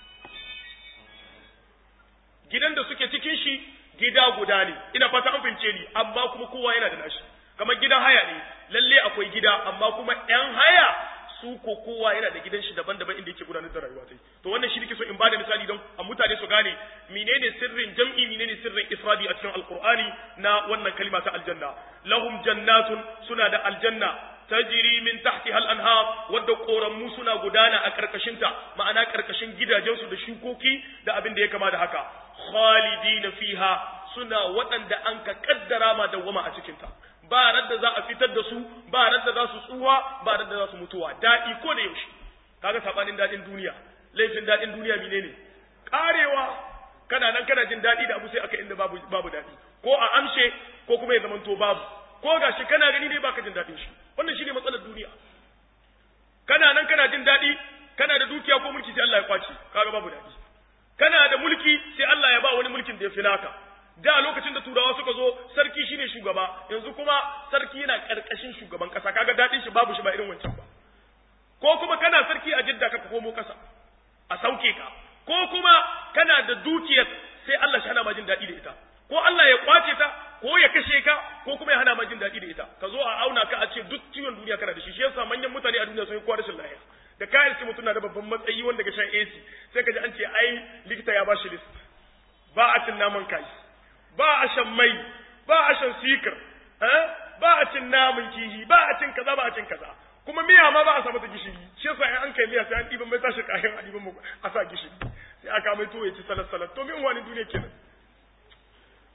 S1: gidan da suke cikin shi gida guda ne ina fatan an fahimce ni amma kuma kowa yana da nashi kamar gidan haya ne lalle akwai gida amma kuma yan haya su ko kowa yana da gidan shi daban-daban inda yake gudanar da rayuwa tai to wannan shi nake so in bada misali don a mutane su gane menene sirrin jam'i menene sirrin ifradi a cikin alqur'ani na wannan kalma ta aljanna lahum jannatun suna da aljanna tajri min tahtiha al-anhar wadda koramu suna gudana a karkashin ta ma'ana karkashin gidajen su da shukoki da abin da ya kama da haka khalidina fiha suna waɗanda an ka kaddara ma dawwama a cikin ta ba radda za a fitar da su ba radda za su tsuwa ba radda za su mutuwa daɗi ko da yaushe kaga sabanin daɗin duniya laifin daɗin duniya menene karewa kana nan kana jin daɗi da abu sai aka inda babu babu daɗi ko a amshe ko kuma ya zamanto babu ko gashi kana gani ne baka jin daɗin shi wannan shine matsalar duniya kana nan kana jin daɗi kana da dukiya ko mulki sai Allah ya kwace kaga babu daɗi kana da mulki sai Allah ya ba wani mulkin da ya fi naka da lokacin da turawa suka zo sarki shine shugaba yanzu kuma sarki yana karkashin shugaban kasa kaga dadin shi babu shi ba irin wancan ba ko kuma kana sarki a jidda ka komo kasa a sauke ka ko kuma kana da dukiyar sai Allah shi hana ma jin dadi da ita ko Allah ya kwace ta ko ya kashe ka ko kuma ya hana ma jin dadi da ita ka zo a auna ka a ce duk ciwon duniya kana da shi shi yasa manyan mutane a duniya sun yi kowa rashin lafiya da kayan su mutum na da babban matsayi wanda ga shan A C sai ka ji an ce ai likita ya ba shi list ba a cin naman kai ba a shan mai ba a shan sikir ba a cin namun kihi ba a cin kaza ba a cin kaza kuma miya ma ba a sa mata gishiri shi yasa in an kai miya sai an ɗiban mai tashi kayan a ɗiban mu a sa gishiri sai aka mai to ya ci salat salat to min wani duniya kenan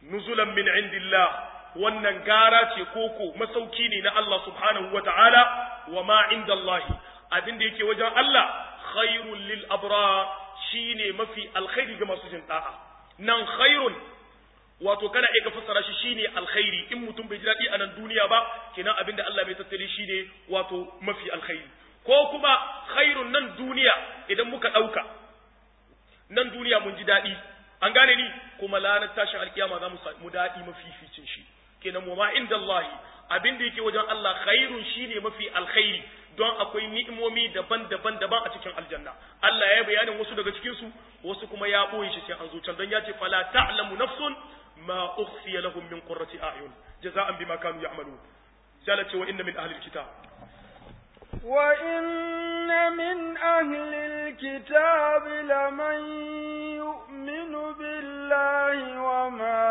S1: nuzulan min indillah wannan gara ce koko masauki ne na Allah subhanahu wata'ala wa ma indallahi abin da yake wajen Allah khairul lil abrar shine mafi alkhairi ga masu jin da'a nan khairun wato kana iya fassara shi shine alkhairi in mutum bai ji dadi a nan duniya ba kenan abin da Allah bai tattare shine wato mafi alkhairi ko kuma khairun nan duniya idan muka dauka nan duniya mun ji dadi an gane ni kuma lanar tashin alkiyama za mu samu dadi mafificin shi kenan wa ma indallahi abin da yake wajen Allah khairun shine mafi alkhairi don akwai ni'imomi daban-daban daban a cikin aljanna Allah ya bayanin wasu daga cikin su wasu kuma ya boye shi sai an zo can don ya ce fala ta'lamu nafsun ma ukhfiya lahum min qurrati a'yun jaza'an bima kanu ya'malun sai Allah ce wa inna min ahli alkitab
S2: wa inna min ahli alkitab laman yu'minu billahi wa ma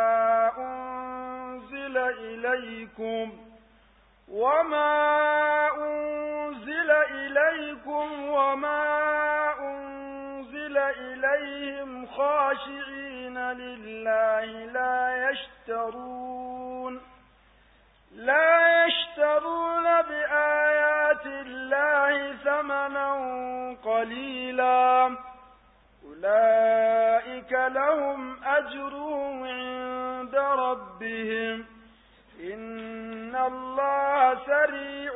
S2: unzila ilaykum وما أنزل إليكم وما أنزل إليهم خاشعين لله لا يشترون لا يشترون بآيات الله ثمنا قليلا أولئك لهم أجرهم عند ربهم إن الله سريع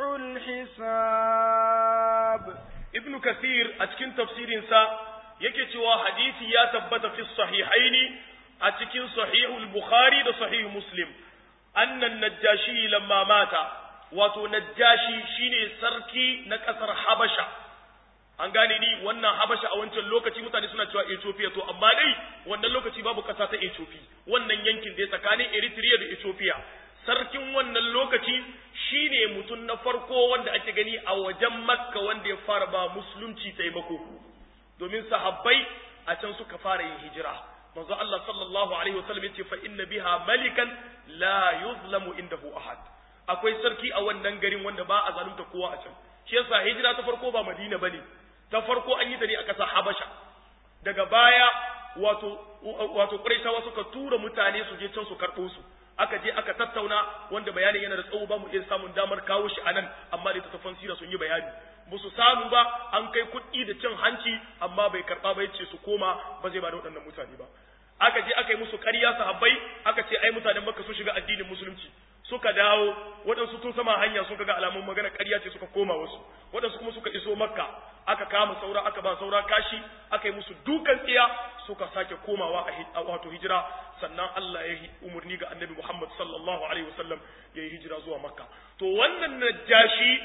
S2: الحساب
S1: ابن كثير أتكن تفسير سا يكتوى حديث يا ثبت في الصحيحين أتكن صحيح البخاري ده صحيح مسلم أن النجاشي لما مات واتو نجاشي شيني سركي نكسر حبشة an gane ni wannan habasha a wancan lokaci mutane suna cewa Ethiopia to amma dai wannan lokaci babu kasa ta Ethiopia wannan yankin da tsakanin Eritrea da Ethiopia sarkin wannan lokaci shine mutum na farko wanda ake gani a wajen Makka wanda ya fara ba musulunci taimako domin sahabbai a can suka fara yin hijira manzo Allah sallallahu alaihi wasallam yace fa inna biha malikan la yuzlamu indahu ahad akwai sarki a wannan garin wanda ba a zalunta kowa a can shi yasa hijira ta farko ba Madina bane ta farko an yi ta ne a ƙasar Habasha daga baya wato wato Quraishawa suka tura mutane su je can su karɓo su aka je aka tattauna wanda bayanin yana da tsawo ba mu iya samun damar kawo shi anan amma da tattafan sira sun yi bayani ba su samu ba an kai kuɗi da cin hanci amma bai karɓa ba yace su koma ba zai ba da waɗannan mutane ba aka je aka yi musu ƙarya sahabbai aka ce ai mutanen Makka sun shiga addinin musulunci suka dawo waɗansu tun sama hanya suka ga alamun magana ƙarya ce suka koma wasu waɗansu kuma suka iso Makka aka kama saura aka ba saura kashi aka yi musu dukan tsiya suka sake komawa a wato hijira sannan Allah ya yi umarni ga annabi Muhammad sallallahu alaihi wasallam ya yi hijira zuwa Makka to wannan najashi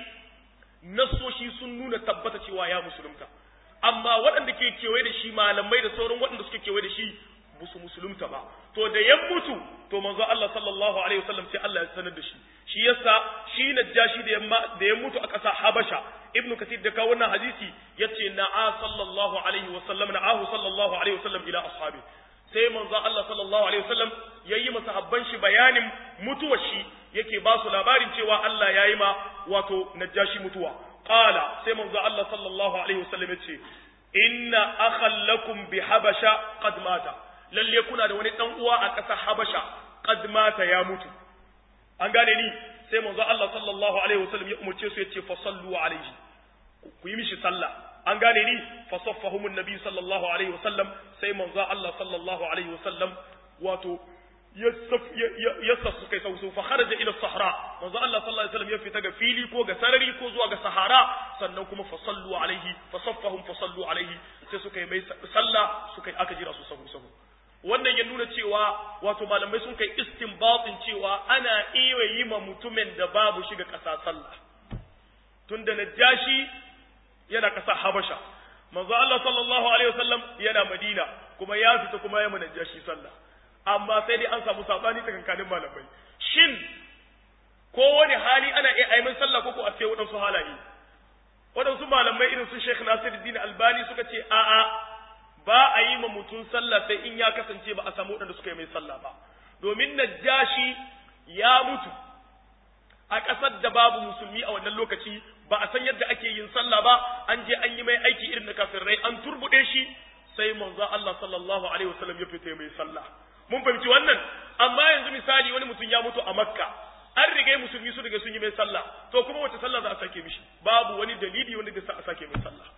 S1: nasoshi sun nuna tabbata cewa ya musulunta amma waɗanda ke kewaye da shi malamai da sauran waɗanda suke kewaye da shi musu musulunta ba to da ya mutu to manzo Allah sallallahu alaihi wasallam sai Allah ya sanar da shi shi yasa shi najashi da yamma da ya mutu a ƙasa Habasha ibnu kathir da ka wannan hadisi yace na'a sallallahu alaihi wasallam na'ahu sallallahu alaihi wasallam ila ashabi sai manzo Allah sallallahu alaihi wasallam yayi masahabban shi bayanin mutuwar shi yake ba su labarin cewa Allah yayi ma wato najashi mutuwa qala sai manzo Allah sallallahu alaihi wasallam yace inna akhal lakum bi habasha qad mata lalle kuna da wani dan uwa a ƙasar Habasha qad mata ya mutu an gane ni sai manzo Allah sallallahu alaihi wasallam ya umurce su yace fa sallu alaihi ku yi mishi sallah an gane ni fa saffahum annabi sallallahu alaihi wasallam sai manzo Allah sallallahu alaihi wasallam wato yasaf kai sau fa kharaja ila sahara manzo Allah sallallahu alaihi wasallam ya fita ga fili ko ga sarari ko zuwa ga sahara sannan kuma fa sallu alaihi fa saffahum fa sallu alaihi sai suka yi mai sallah suka yi aka jira su sahu sahu wannan ya nuna cewa wato malamai sun kai istinbatin cewa ana iya yi ma mutumin da babu shiga ƙasa sallah tunda najashi yana ƙasa Habasha manzo Allah sallallahu alaihi wasallam yana Madina kuma ya fita kuma ya mu najashi sallah amma sai dai an samu sabani tsakankanin malamai shin ko wani hali ana iya aimin sallah ko ko a sai wadansu halaye wadansu malamai irin su Sheikh Nasiruddin Albani suka ce a'a ba a yi ma mutum sallah sai in ya kasance ba a samu waɗanda suka yi mai sallah ba domin najashi ya mutu a ƙasar da babu musulmi a wannan lokaci ba a san yadda ake yin sallah ba an je an yi mai aiki irin na kafirai an turbuɗe shi sai manzo Allah sallallahu alaihi wasallam ya fita mai sallah mun fahimci wannan amma yanzu misali wani mutum ya mutu a Makka an riga musulmi su riga sun yi mai sallah to kuma wace sallah za a sake mishi babu wani dalili wanda zai sa a sake mai sallah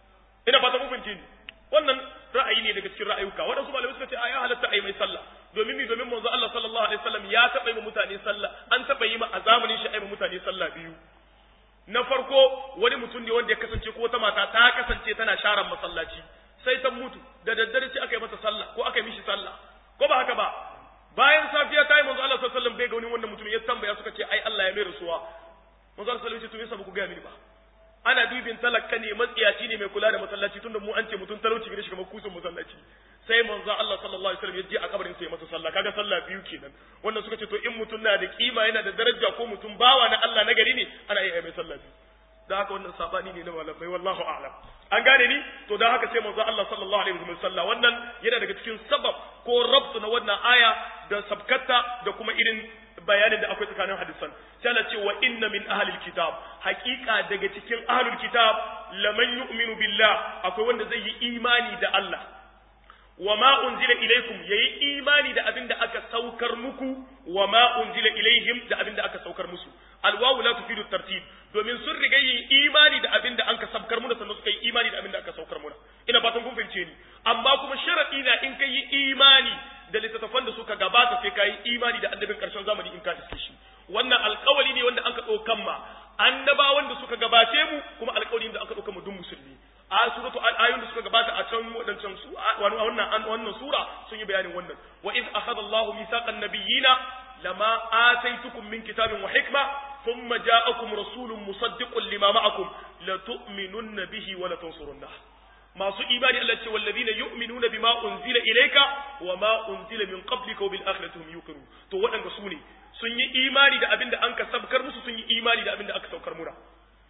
S1: ina fata mun fahimci wannan ra'ayi ne daga cikin ra'ayuka wadansu malamai suka ce a ya halatta ai mai sallah domin mi domin manzo Allah sallallahu alaihi wasallam ya taba yi mutane sallah an taba yi ma a zamanin shi ai mutane sallah biyu na farko wani mutum ne wanda ya kasance ko wata mata ta kasance tana sharan masallaci sai ta mutu da daddare ce aka yi mata sallah ko aka yi mishi sallah ko ba haka ba bayan safiya ta yi manzo Allah sallallahu alaihi wasallam bai ga wani wannan mutum ya tambaya suka ce ai Allah ya mai rasuwa manzo Allah sallallahu alaihi wasallam ya ce to yasa ba ku ga mini ba ana dubin talakka ne matsiyaci ne mai kula da masallaci tunda mu an ce mutum talauci gare shi kamar kusun masallaci sai manzo Allah sallallahu alaihi wasallam ya je a kabarin sai masa sallah kaga sallah biyu kenan wannan suka ce to in mutum na da kima yana da daraja ko mutum bawa na Allah na gari ne ana iya mai sallah biyu da haka wannan sabani ne na malamai wallahu a'lam an gane ni to da haka sai manzo Allah sallallahu alaihi wasallam sallah wannan yana daga cikin sabab ko rabtu na wannan aya da sabkata da kuma irin bayanin da akwai tsakanin hadisan sai Allah ce wa inna min ahlil kitab haqiqa daga cikin ahlul kitab laman yu'minu billah akwai wanda zai yi imani da Allah wa ma unzila ilaykum yayi imani da abinda aka saukar muku wa ma unzila ilaihim da abinda aka saukar musu alwawu la tufidu tartib domin sun riga yin imani da abinda an ka saukar muna sannan suka yi imani da abinda aka saukar muna ina fatan kun fahimce ni amma kuma sharadi na in kai imani da littattafan da suka gabata sai kai imani da annabin karshen zamani in ka iske shi wannan alƙawari ne wanda aka ɗaukan ma annabawan da suka gabace mu kuma alƙawari da aka ɗauka mu duk musulmi a suratu al-ayun da suka gabata a can wadancan su wannan wannan sura sun yi bayanin wannan wa iz akhadha Allahu mithaqan nabiyyina lama ataitukum min kitabin wa hikma thumma ja'akum rasulun musaddiqun lima ma'akum la tu'minunna bihi wa la tansurunna masu imani Allah ce wallazina yu'minuna bima unzila ilayka wa ma unzila min qablika wa bil akhirati hum yuqinun to wadanda su ne sun yi imani da abinda an ka sabkar musu sun yi imani da abinda aka saukar muna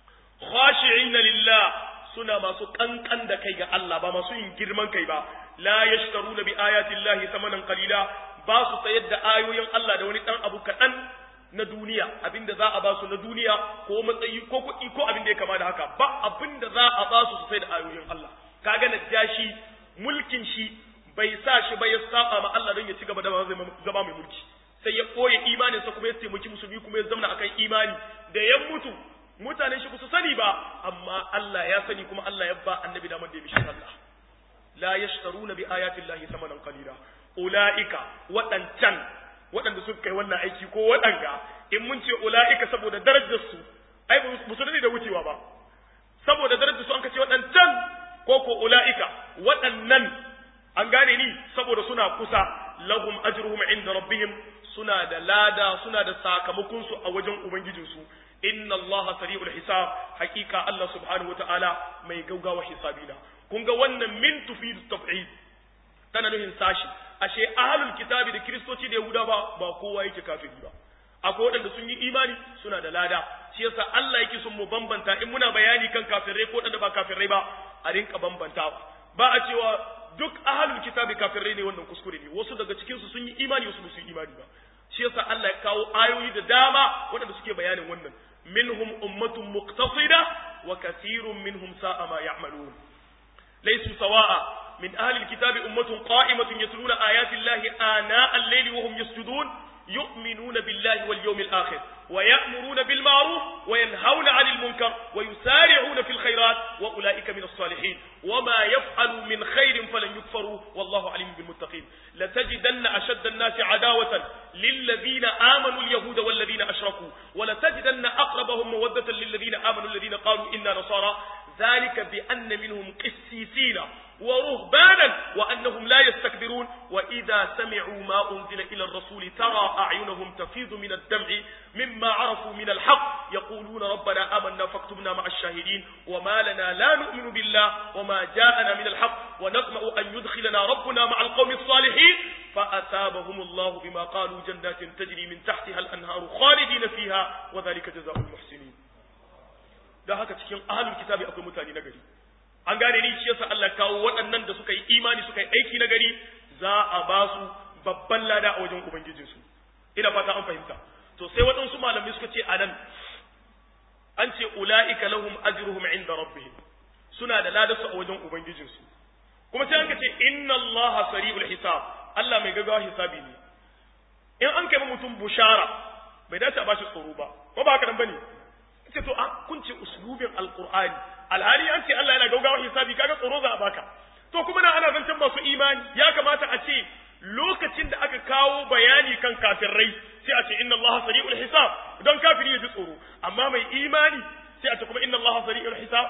S1: khashi'ina lillah suna masu kankan da kai ga Allah ba masu yin girman kai ba la yashtaruna bi ayati llahi thamanan qalila ba su sayar da ayoyin Allah da wani dan abu kadan na duniya abinda za a ba su na duniya ko matsayi ko kuɗi ko abinda ya kama da haka ba abinda za a ba su su sai da ayoyin Allah kaga najashi mulkin shi bai sa shi ba ya saba ma Allah don ya ci gaba da zama mai mulki sai ya koye imanin sa kuma ya taimaki musulmi kuma ya zauna akan imani da ya mutu mutanen shi ba su sani ba amma Allah ya sani kuma Allah ya ba annabi da man da ya mishi Allah la yashtaruna bi ayati llahi thamanan qalila ulaika wadancan wadanda suka kai wannan aiki ko wadanga in mun ce ulaika saboda darajar su ai ba su da wucewa ba saboda darajar su an kace wadancan ko ko ulaika wadannan an gane ni saboda suna kusa lahum ajruhum inda rabbihim suna da lada suna da sakamakon su a wajen ubangijinsu inna allaha sari'ul hisab hakika Allah subhanahu wataala mai gaugawa hisabina kun ga wannan min tufidu taf'id tana nuhin sashi ashe ahlul kitabi da kristoci da yahuda ba ba kowa yake kafiri ba akwai wadanda sun yi imani suna da lada shi yasa Allah yake son mu bambanta in muna bayani kan kafirai ko wadanda ba kafirai ba a rinka bambantawa ba a cewa duk ahlul kitabi kafirai ne wannan kuskure ne wasu daga cikin su sun yi imani wasu ba su yi imani ba shi yasa Allah ya kawo ayoyi da dama wadanda suke bayanin wannan minhum ummatun muqtasida wa kathirun minhum sa'a ma ya'malun laysu sawa'a min ahli alkitabi ummatun qa'imatun yatluna ayati llahi ana al-layli wa hum yasjudun yu'minuna billahi wal yawmil akhir wa ya'muruna bil ma'ruf wa yanhauna 'anil munkar wa yusari'una fil khairat wa ulaika min as-salihin wama yaf'alu min khairin falan yukfaru wallahu 'alimun bil muttaqin latajidanna ashadda an-nasi 'adawatan lil ladina amanu al-yahuda wal ladina ashraku wa latajidanna aqrabahum mawaddatan lil ladina amanu alladhina qalu inna nasara ذلك بأن منهم قسيسين ورهبانا وأنهم لا يستكبرون وإذا سمعوا ما أنزل إلى الرسول ترى أعينهم تفيض من الدمع مما عرفوا من الحق يقولون ربنا آمنا فاكتبنا مع الشاهدين وما لنا لا نؤمن بالله وما جاءنا من الحق ونطمع أن يدخلنا ربنا مع القوم الصالحين فأثابهم الله بما قالوا جنات تجري من تحتها الأنهار خالدين فيها وذلك جزاء المحسنين da haka cikin ahlul kitabi akwai mutane na gari an gane ni shi yasa Allah kawo waɗannan da suka yi imani suka yi aiki na gari za a ba su babban lada a wajen ubangijin su ina fata an fahimta to sai waɗansu malamai suka ce anan an ce ulaika lahum ajruhum inda rabbihim suna da ladar su a wajen ubangijin su kuma sai an ce inna Allaha sari'ul hisab Allah mai gaggawa hisabi ne in an kai mutum bushara bai dace a bashi tsoro ba ko ba haka nan bane ce to a kun ce uslubin alqur'ani alhali an ce Allah yana gaggawa hisabi kaga tsoro za a baka to kuma na ana zancen masu imani ya kamata a ce lokacin da aka kawo bayani kan kafirai sai a ce inna Allah sari'ul hisab don kafiri ya ji tsoro amma mai imani sai a ce kuma inna Allah sari'ul hisab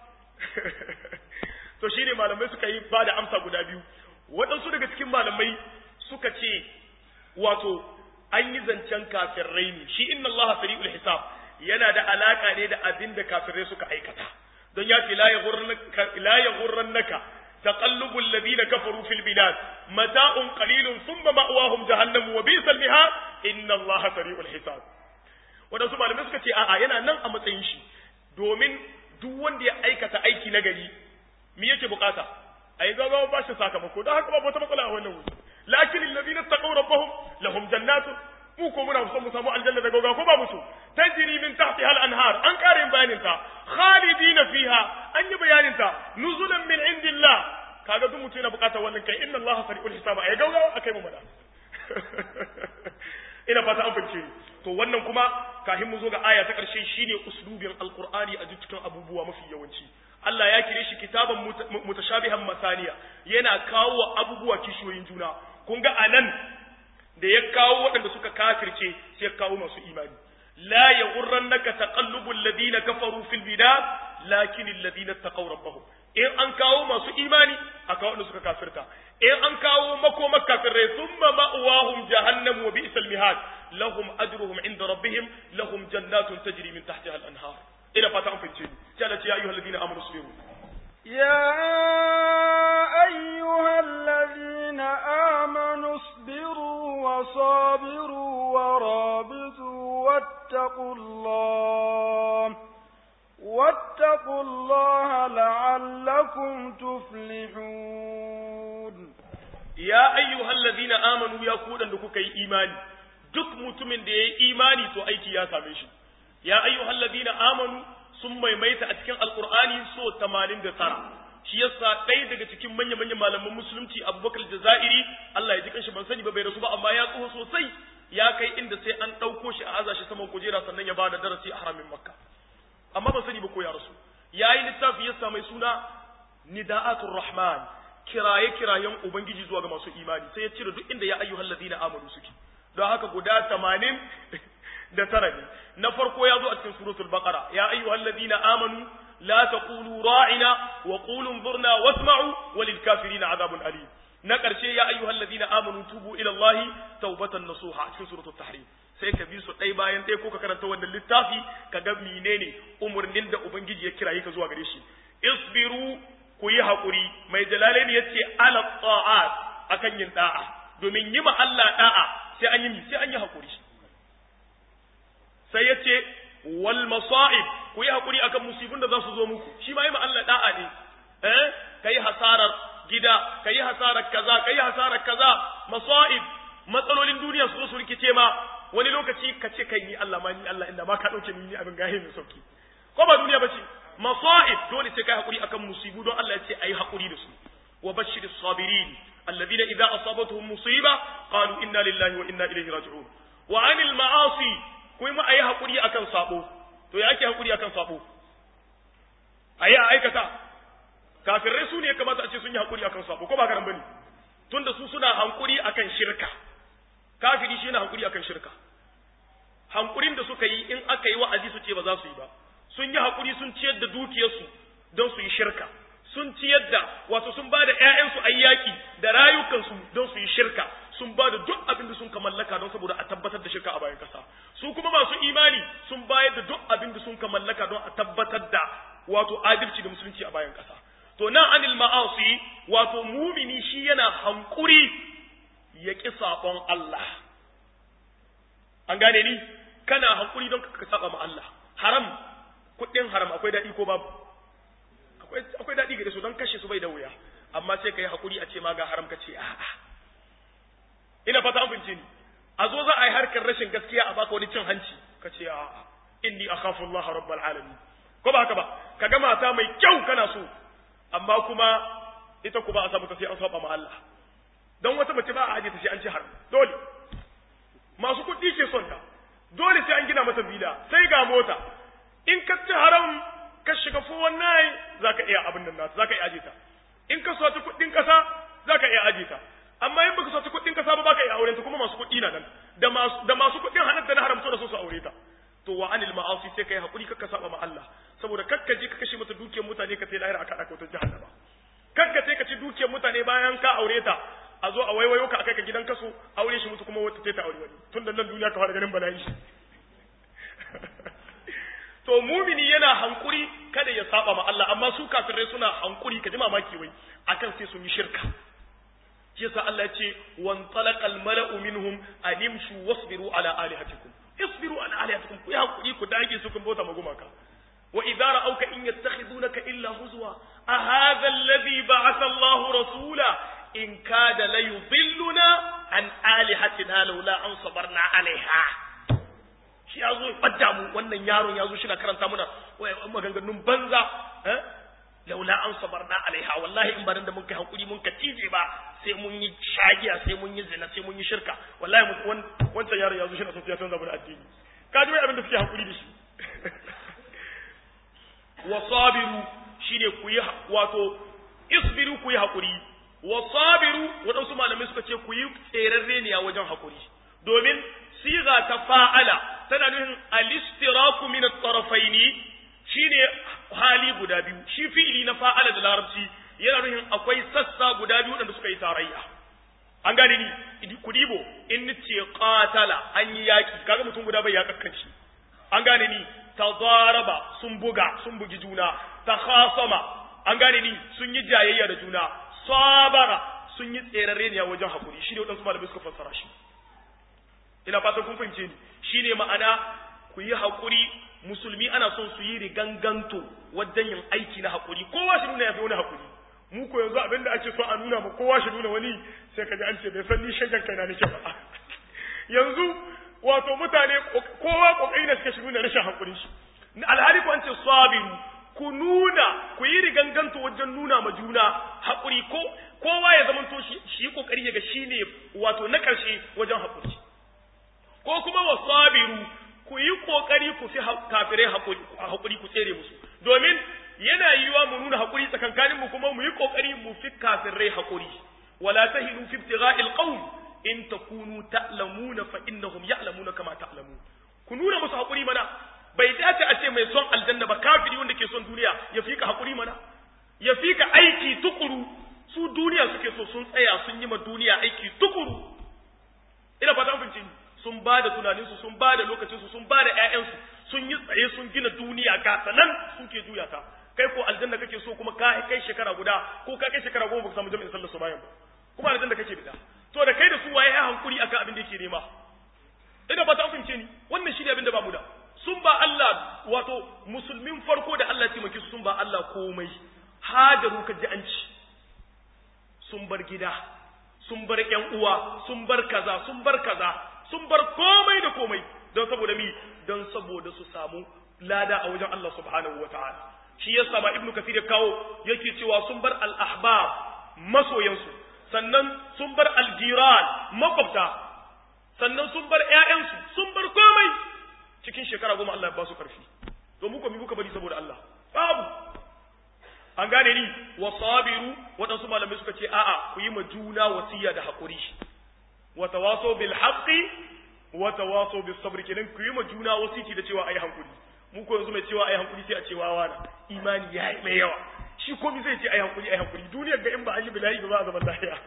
S1: to shine malamai suka yi ba da amsa guda biyu waɗansu daga cikin malamai suka ce wato an yi zancen kafirai ne shi inna Allah sari'ul hisab yana da alaka ne da abin da kafirai suka aikata don ya ce la yaghurrannaka la yaghurrannaka تقلب الذين كفروا في البلاد متاع قليل ثم مأواهم جهنم وبئس المهاد إن الله سريع الحساب wadansu malamai suka ce a'a yana nan a matsayin shi domin duk wanda ya aikata aiki na gari me yake bukata ai gaggawa ba shi sakamako don haka babu wata matsala a wannan wuri lakin alladhina taqaw rabbahum lahum jannatun mu ko muna son mu samu aljanna da gaggawa ko ba musu tajri min tahtiha al-anhar an karin bayanin ta khalidina fiha an yi bayanin ta nuzulan min indillah kaga duk mutum yana bukatar wannan kai inna allaha sari'ul hisab ai gaggawa akai mu mada ina fata an fice to wannan kuma kafin mu zo ga aya ta karshe shine uslubin alqur'ani a dukkan abubuwa mafi yawanci Allah ya kire shi kitaban mutashabihan masaniya yana kawo abubuwa kishiyoyin juna kun ga anan da ya kawo waɗanda suka kafirce sai ya kawo masu imani la yaghurrannaka taqallubul ladina kafaru fil bilad lakin alladhina taqaw rabbahum in an kawo masu imani a kawo waɗanda suka kafirta in an kawo makomar kafirai thumma ma'wahum jahannam wa bi'sal mihad lahum ajruhum inda rabbihim lahum jannatun tajri min tahtiha al-anhar ila fata an fice ni sai Allah ya ayyuhal ladina amanu sabiru
S2: يا أيها الذين آمنوا اصبروا وصابروا ورابطوا واتقوا الله واتقوا الله لعلكم تفلحون
S1: يا أيها الذين آمنوا يا كودن da kuka yi imani duk mutumin da yayi imani to aiki ya same shi ya ayyuhal ladina amanu sun maimaita a cikin alkur'ani so tamanin da tara shi yasa ɗaya daga cikin manya-manyan malaman musulunci abubakar jazairi Allah ya ji kanshi ban sani ba bai rasu ba amma ya tsoho sosai ya kai inda sai an ɗauko shi a aza shi saman kujera sannan ya ba da darasi a haramin makka amma ban sani ba ko ya rasu ya yi littafi yasa mai suna nida'atul rahman kiraye-kirayen ubangiji zuwa ga masu imani sai ya cire duk inda ya ayyuhal ladina amanu suke don haka guda tamanin da tara ne na farko ya zo a cikin suratul baqara ya ayyuhal ladina amanu la taqulu ra'ina wa qulu anzurna wasma'u walil kafirina adhabun alim na karshe ya ayyuhal ladina amanu tubu ila allahi tawbatan nasuha a cikin suratul tahrim sai ka bi su dai bayan dai ko ka karanta wannan littafi ka ga menene umurnin da ubangiji ya kiraye ka zuwa gare shi isbiru ku yi hakuri mai jalalaini yace ala ta'at akan yin da'a domin yi ma Allah da'a sai an yi sai an yi hakuri sai ya ce wal masa'ib ku yi hakuri akan musibin da za su zo muku shi ma yi ma Allah da'a ne eh kai hasarar gida kai hasarar kaza kai hasarar kaza masa'ib matsalolin duniya su zo su rikice ma wani lokaci ka ce kai ni Allah ma ni Allah inda ma ka dauke ni ni abin gahe mai sauki ko ba duniya bace masa'ib dole sai kai hakuri akan musibu don Allah ya ce ayi hakuri da su wa bashiris sabirin alladhina idza asabatuhum musiba qalu inna lillahi wa inna ilaihi raji'un wa 'anil ma'asi kuma ma ayi hakuri akan sabo to ya ake hakuri akan sabo ayi a aikata kafirai su ne kamata a ce sun yi hakuri akan sabo ko ba garan bane tunda su suna hankuri akan shirka kafiri shi yana hankuri akan shirka hankurin da suka yi in aka yi wa'azi su ce ba za su yi ba sun yi hakuri sun ciyar da dukiyarsu don su yi shirka sun ciyar da wato sun ba da ƴaƴansu ayyaki da rayukansu don su yi shirka sun ba da duk abin da sun ka mallaka don saboda a tabbatar da shirka a bayan kasa su kuma masu imani sun bayar da duk abin da sun ka mallaka don a tabbatar da wato adalci da musulunci a bayan kasa to nan anil ma'asi wato mumini shi yana hankuri ya ki sabon Allah an gane ni kana hankuri don ka saba ma Allah haram kuɗin haram akwai daɗi ko babu akwai akwai daɗi gare su don kashe su bai da wuya amma sai kai hakuri a ce ma ga haram ka ce a'a ina fata an bince ni a zo za a yi harkar rashin gaskiya a baka wani cin hanci ka ce a'a inni akhafu Allah rabbal alamin ko ba haka ba kaga mata mai kyau kana so amma kuma ita ku ba a samu ta sai an saba ma Allah dan wata mace ba a aje mata bila sai ga mota in ka ci haram ka shiga fo wannan zaka iya abin nan nasu zaka iya aje ta in ka so ta kuɗin kasa zaka iya aje ta amma in baka so ta kuɗin kasa ba baka iya aure ta kuma masu kuɗi na nan da masu da masu kuɗin halatta na haramta da su su aure ta to wa anil ma'asi sai kai hakuri kakka saba ma Allah saboda kakka je ka kashe mata dukiyar mutane ka sai lahira aka daka wata jahannama kakka sai ka ci dukiyar mutane bayan ka aure ta a zo a waiwayo ka akai ka gidan kaso aure shi mutu kuma wata ta aure wani tun da nan duniya ka fara ganin bala'i to mumini yana hankuri kada ya saba ma Allah amma su kafirai suna hankuri ka ji mamaki wai akan sai sun yi shirka yasa Allah ya ce wan talaqal mala'u minhum animshu wasbiru ala alihatikum isbiru ala alihatikum ku hakuri ku dage su kun bauta magumaka wa idza ra'awka in yattakhidunaka illa huzwa a hadha alladhi ba'atha Allah rasula in kada la yudilluna an alihatina laula an sabarna alaiha shi yazo fadda mu wannan yaron yazo shi na karanta muna maganganun banza eh laula an sabarna alaiha wallahi in barin da mun kai hakuri mun ka cije ba sai mun yi shagiya sai mun yi zina sai mun yi shirka wallahi mun wancan yaron yazo shi na sofiya san zabar addini ka ji mai abin da suke hakuri da shi wasabiru shine ku yi wato isbiru ku yi hakuri wasabiru wadansu malamai suka ce ku yi tserarre ne a wajen hakuri domin siga ta fa'ala tana nufin al-istiraku min at-tarafaini shine hali guda biyu shi fi'ili na fa'ala da larabci yana nufin akwai sassa guda biyu da suka yi tarayya an gane ni ku dibo in nace qatala an yi yaki kaga mutum guda bai yakakkan shi an gane ni tadaraba sun buga sun bugi juna takhasama an gane ni sun yi jayayya da juna sabara sun yi tserarre ne a wajen hakuri shine wadansu malamai suka fassara shi ina fatan kun fahimce ni shine ma'ana ku yi hakuri musulmi ana son su yi riganganto wajen yin aiki na hakuri kowa shi nuna yafi wani hakuri mu ko yanzu abinda ake so a nuna ma kowa shi nuna wani sai kaji an ce bai san ni shagen kaina nake ba yanzu wato mutane kowa kokari ne suke shi nuna rashin hakuri shi alhali ko an ce sabiru ku nuna ku yi riganganto wajen nuna ma juna hakuri ko kowa ya zamanto shi shi kokari ya ga shine wato na karshe wajen hakuri ko kuma wasabiru ku yi kokari ku fi kafirai hakuri hakuri ku tsere musu domin yana yiwa mu nuna hakuri tsakankanin mu kuma mu yi kokari mu fi kafirai hakuri wala tahinu fi ibtigha'il qawm in takunu ta'lamuna fa innahum ya'lamuna kama ta'lamun ku nuna musu hakuri mana bai dace a ce mai son aljanna ba kafiri wanda ke son duniya ya fika hakuri mana ya fika aiki tukuru su duniya suke so sun tsaya sun yi ma duniya aiki tukuru ina fata mun fahimci sun ba da tunaninsu sun ba da lokacinsu sun ba da ƴaƴansu sun yi tsaye sun gina duniya ga sanan suke juya ta kai ko aljanna kake so kuma ka kai shekara guda ko ka kai shekara goma baka samu jami'in sallar su bayan ba kuma aljanna kake bida to da kai da su waye ya hankuri akan abin da yake nema ina ba ta fahimce ni wannan shi ne abin da ba mu da sun ba Allah wato musulmin farko da Allah ya taimake su sun ba Allah komai hajaru ka ji an ci sun bar gida sun bar ƴan uwa sun bar kaza sun bar kaza sun bar komai da komai don saboda mi don saboda su samu lada a wajen Allah subhanahu wataala shi yasa ba ibnu kathir ya kawo yake cewa sun bar al-ahbab masoyansu sannan sun bar al-jiran makwabta sannan sun bar ƴaƴansu sun bar komai cikin shekara goma Allah ya ba su karfi to muka mi muka bari saboda Allah babu an gane ni wasabiru wadansu malamai suka ce a'a ku yi ma juna wasiya da hakuri wa tawasaw bil haqqi wa tawasaw bis sabr kenan ku yi ma juna wasiki da cewa ai hankuri mu ko yanzu mai cewa ai hankuri sai a cewa wani imani yayi mai yawa shi komai zai ce ai hankuri ai hankuri duniyar ga in ba ayi bilahi ba za a zama lafiya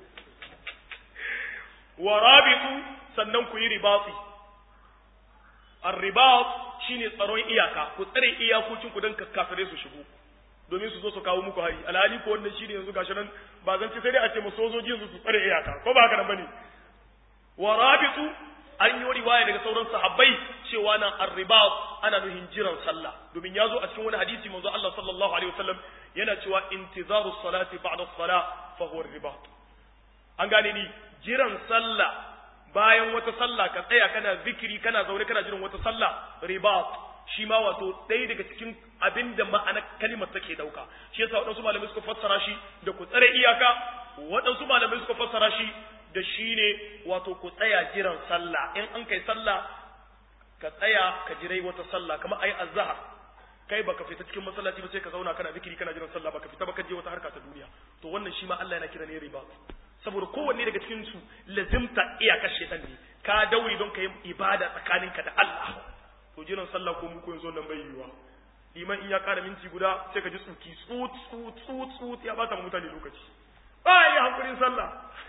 S1: wa rabitu sannan ku yi ribati ar-ribat shine tsaron iyaka ku tsare iyakokin ku dan kafirai su shigo domin su zo su kawo muku hari alhali ko wannan shine yanzu gashi nan ba zan ci sai dai a ce mu sojoji yanzu su tsare iyaka ko ba haka nan bane wa rabitu an yi riwaya daga sauran sahabbai cewa nan ar-ribat ana nuhin jiran sallah domin ya zo a cikin wani hadisi manzo Allah sallallahu alaihi wasallam yana cewa intizaru salati ba'da as-salah fa huwa ar-ribat an gane ni jiran sallah bayan wata sallah ka tsaya kana zikiri kana zaune kana jiran wata sallah ribat shi ma wato ɗaya daga cikin abinda ma'anar kalimar take dauka shi yasa wadansu malamai suka fassara shi da ku tsare iyaka wadansu malamai suka fassara shi da shi ne wato ku tsaya jiran sallah in an kai sallah ka tsaya ka jirai wata sallah kamar ayi azhar kai baka fita cikin masallaci ba sai ka zauna kana zikiri kana jiran sallah baka fita baka je wata harka ta duniya to wannan shi ma Allah yana kira ne riba saboda kowanne daga cikin su lazimta iyakar shedan ne ka dauri don kai ibada tsakaninka da Allah to jiran sallah ko mu ko yanzu nan bai yiwa liman in ya kara minti guda sai ka ji tsuki tsut tsut tsut tsut ya bata mutane lokaci ai hankulin sallah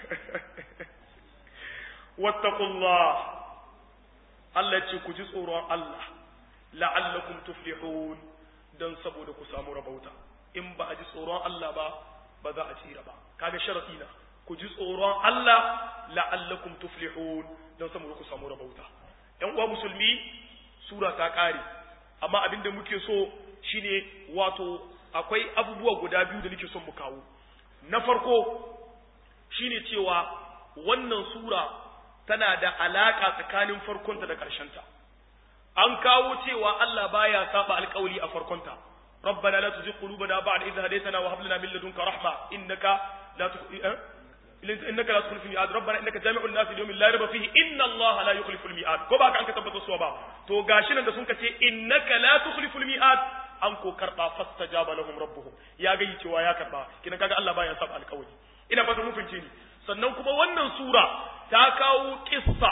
S1: wattaqullah Allah ce ku ji tsoron Allah la'allakum tuflihun dan saboda ku samu rabauta in ba a ji tsoron Allah ba ba za a tsira ba kaga sharadi na ku ji tsoron Allah la'allakum tuflihun dan saboda ku samu rabauta ɗan uwa musulmi sura ta kare amma abinda muke so shine wato akwai abubuwa guda biyu da nake son mu kawo na farko shine cewa wannan sura tana da alaka tsakanin farkonta da ƙarshenta an kawo cewa Allah baya saba alƙawli a farkonta rabbana la tuzigh qulubana ba'da idh hadaytana wa hab lana min ladunka rahma innaka la innaka la tukhlifu al-mi'ad rabbana innaka jami'un nas li yawmin la rayba fihi inna Allah la yukhlifu al-mi'ad ko ba ka an ka tabbata su ba to gashi nan da sun kace innaka la tukhlifu al-mi'ad an ko karba fastajaba lahum rabbuhum ya ga cewa ya karba kina kaga Allah baya saba alƙawli ina fata mun fince ni sannan kuma wannan sura ta kawo kissa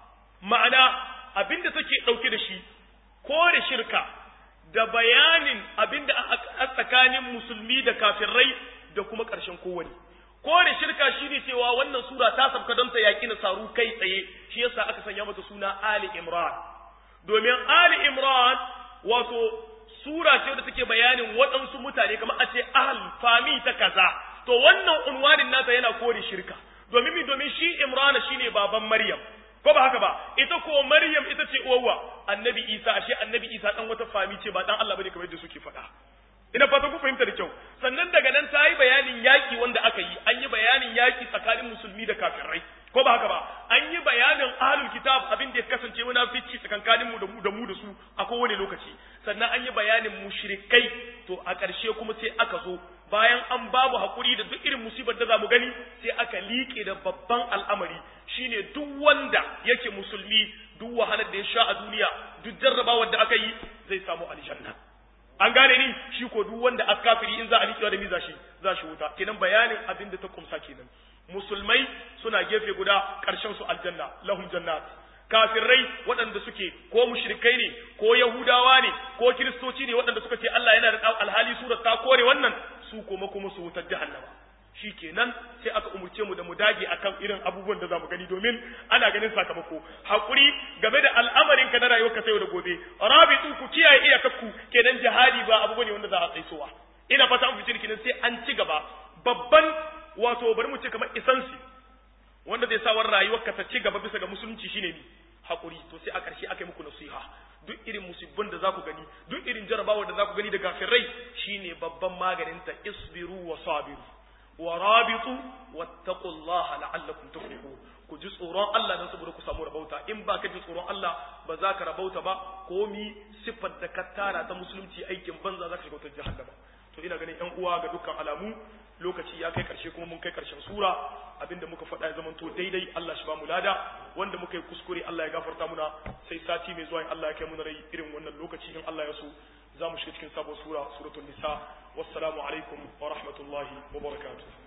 S1: ma'ana abinda take dauke da shi kore shirka da bayanin abinda a tsakanin musulmi da kafirai da kuma ƙarshen kowane kore shirka shine cewa wannan sura ta sabka don ta yaki nasaru kai tsaye shi yasa aka sanya mata suna Ali Imran domin Ali Imran wato sura ce da take bayanin waɗansu mutane kamar a ce ahl fami ta kaza to wannan unwanin nata yana kore shirka domin mi domin shi Imran shine baban Maryam ko ba haka ba ita ko Maryam ita ce uwa annabi Isa ashe annabi Isa dan wata fami ce ba dan Allah bane kamar yadda suke faɗa ina fata ku fahimta da kyau sannan daga nan ta yi bayanin yaki wanda aka yi an yi bayanin yaki tsakanin musulmi da kafirai ko ba haka ba an yi bayanin ahlul kitab abin da ya kasance munafici tsakankanin mu da mu da mu da su a kowane lokaci sannan an yi bayanin mushrikai to a ƙarshe kuma sai aka zo bayan an babu hakuri da duk irin musibar da zamu gani sai aka liƙe da babban al'amari shine duk wanda yake musulmi duk wahalar da ya sha a duniya duk jarrabawar da aka yi zai samu aljanna an gane ni shi ko duk wanda askafiri in za a liƙewa da miza shi za shi wuta kenan bayanin abin da ta kumsa kenan musulmai suna gefe guda ƙarshen su aljanna lahum jannat kafirai waɗanda suke ko mushrikai ne ko yahudawa ne ko kiristoci ne waɗanda suka ce Allah yana da alhali surar ta kore wannan su kuma kuma su wutar jahannama shikenan sai aka umurce mu da mu dage akan irin abubuwan da zamu gani domin ana ganin sakamako hakuri game da al'amarin ka na rayuwarka sai da gobe rabitu ku kiyaye iyakakku kenan jihadi ba abu bane wanda za a tsaisowa ina fata an fice kenan sai an ci gaba babban wato bari mu ce kamar isansi wanda zai sa war rayuwarka ta ci gaba bisa ga musulunci shine ni hakuri to sai a ƙarshe aka yi muku nasiha duk irin musibbin da za ku gani duk irin jarabawar da za ku gani da gafirai shine babban maganin ta isbiru wa sabiru wa rabitu wattaqullaha la'allakum tuflihun ku ji tsoron Allah dan saboda ku samu rabauta in ba ka ji tsoron Allah ba za ka rabauta ba komi sifar da ka tara ta musulunci aikin banza za ka shiga wutar jahannama to ina ganin ƴan uwa ga dukkan alamu lokaci ya kai karshe kuma mun kai karshen sura abinda muka faɗa ya zamanto daidai Allah shi ba mu lada wanda muka yi kuskure Allah ya gafarta muna sai sati mai zuwa in Allah ya kai mu rai irin wannan lokaci in Allah ya so za mu shiga cikin sabon sura suratul nisa wassalamu alaikum wa rahmatullahi wa barakatuh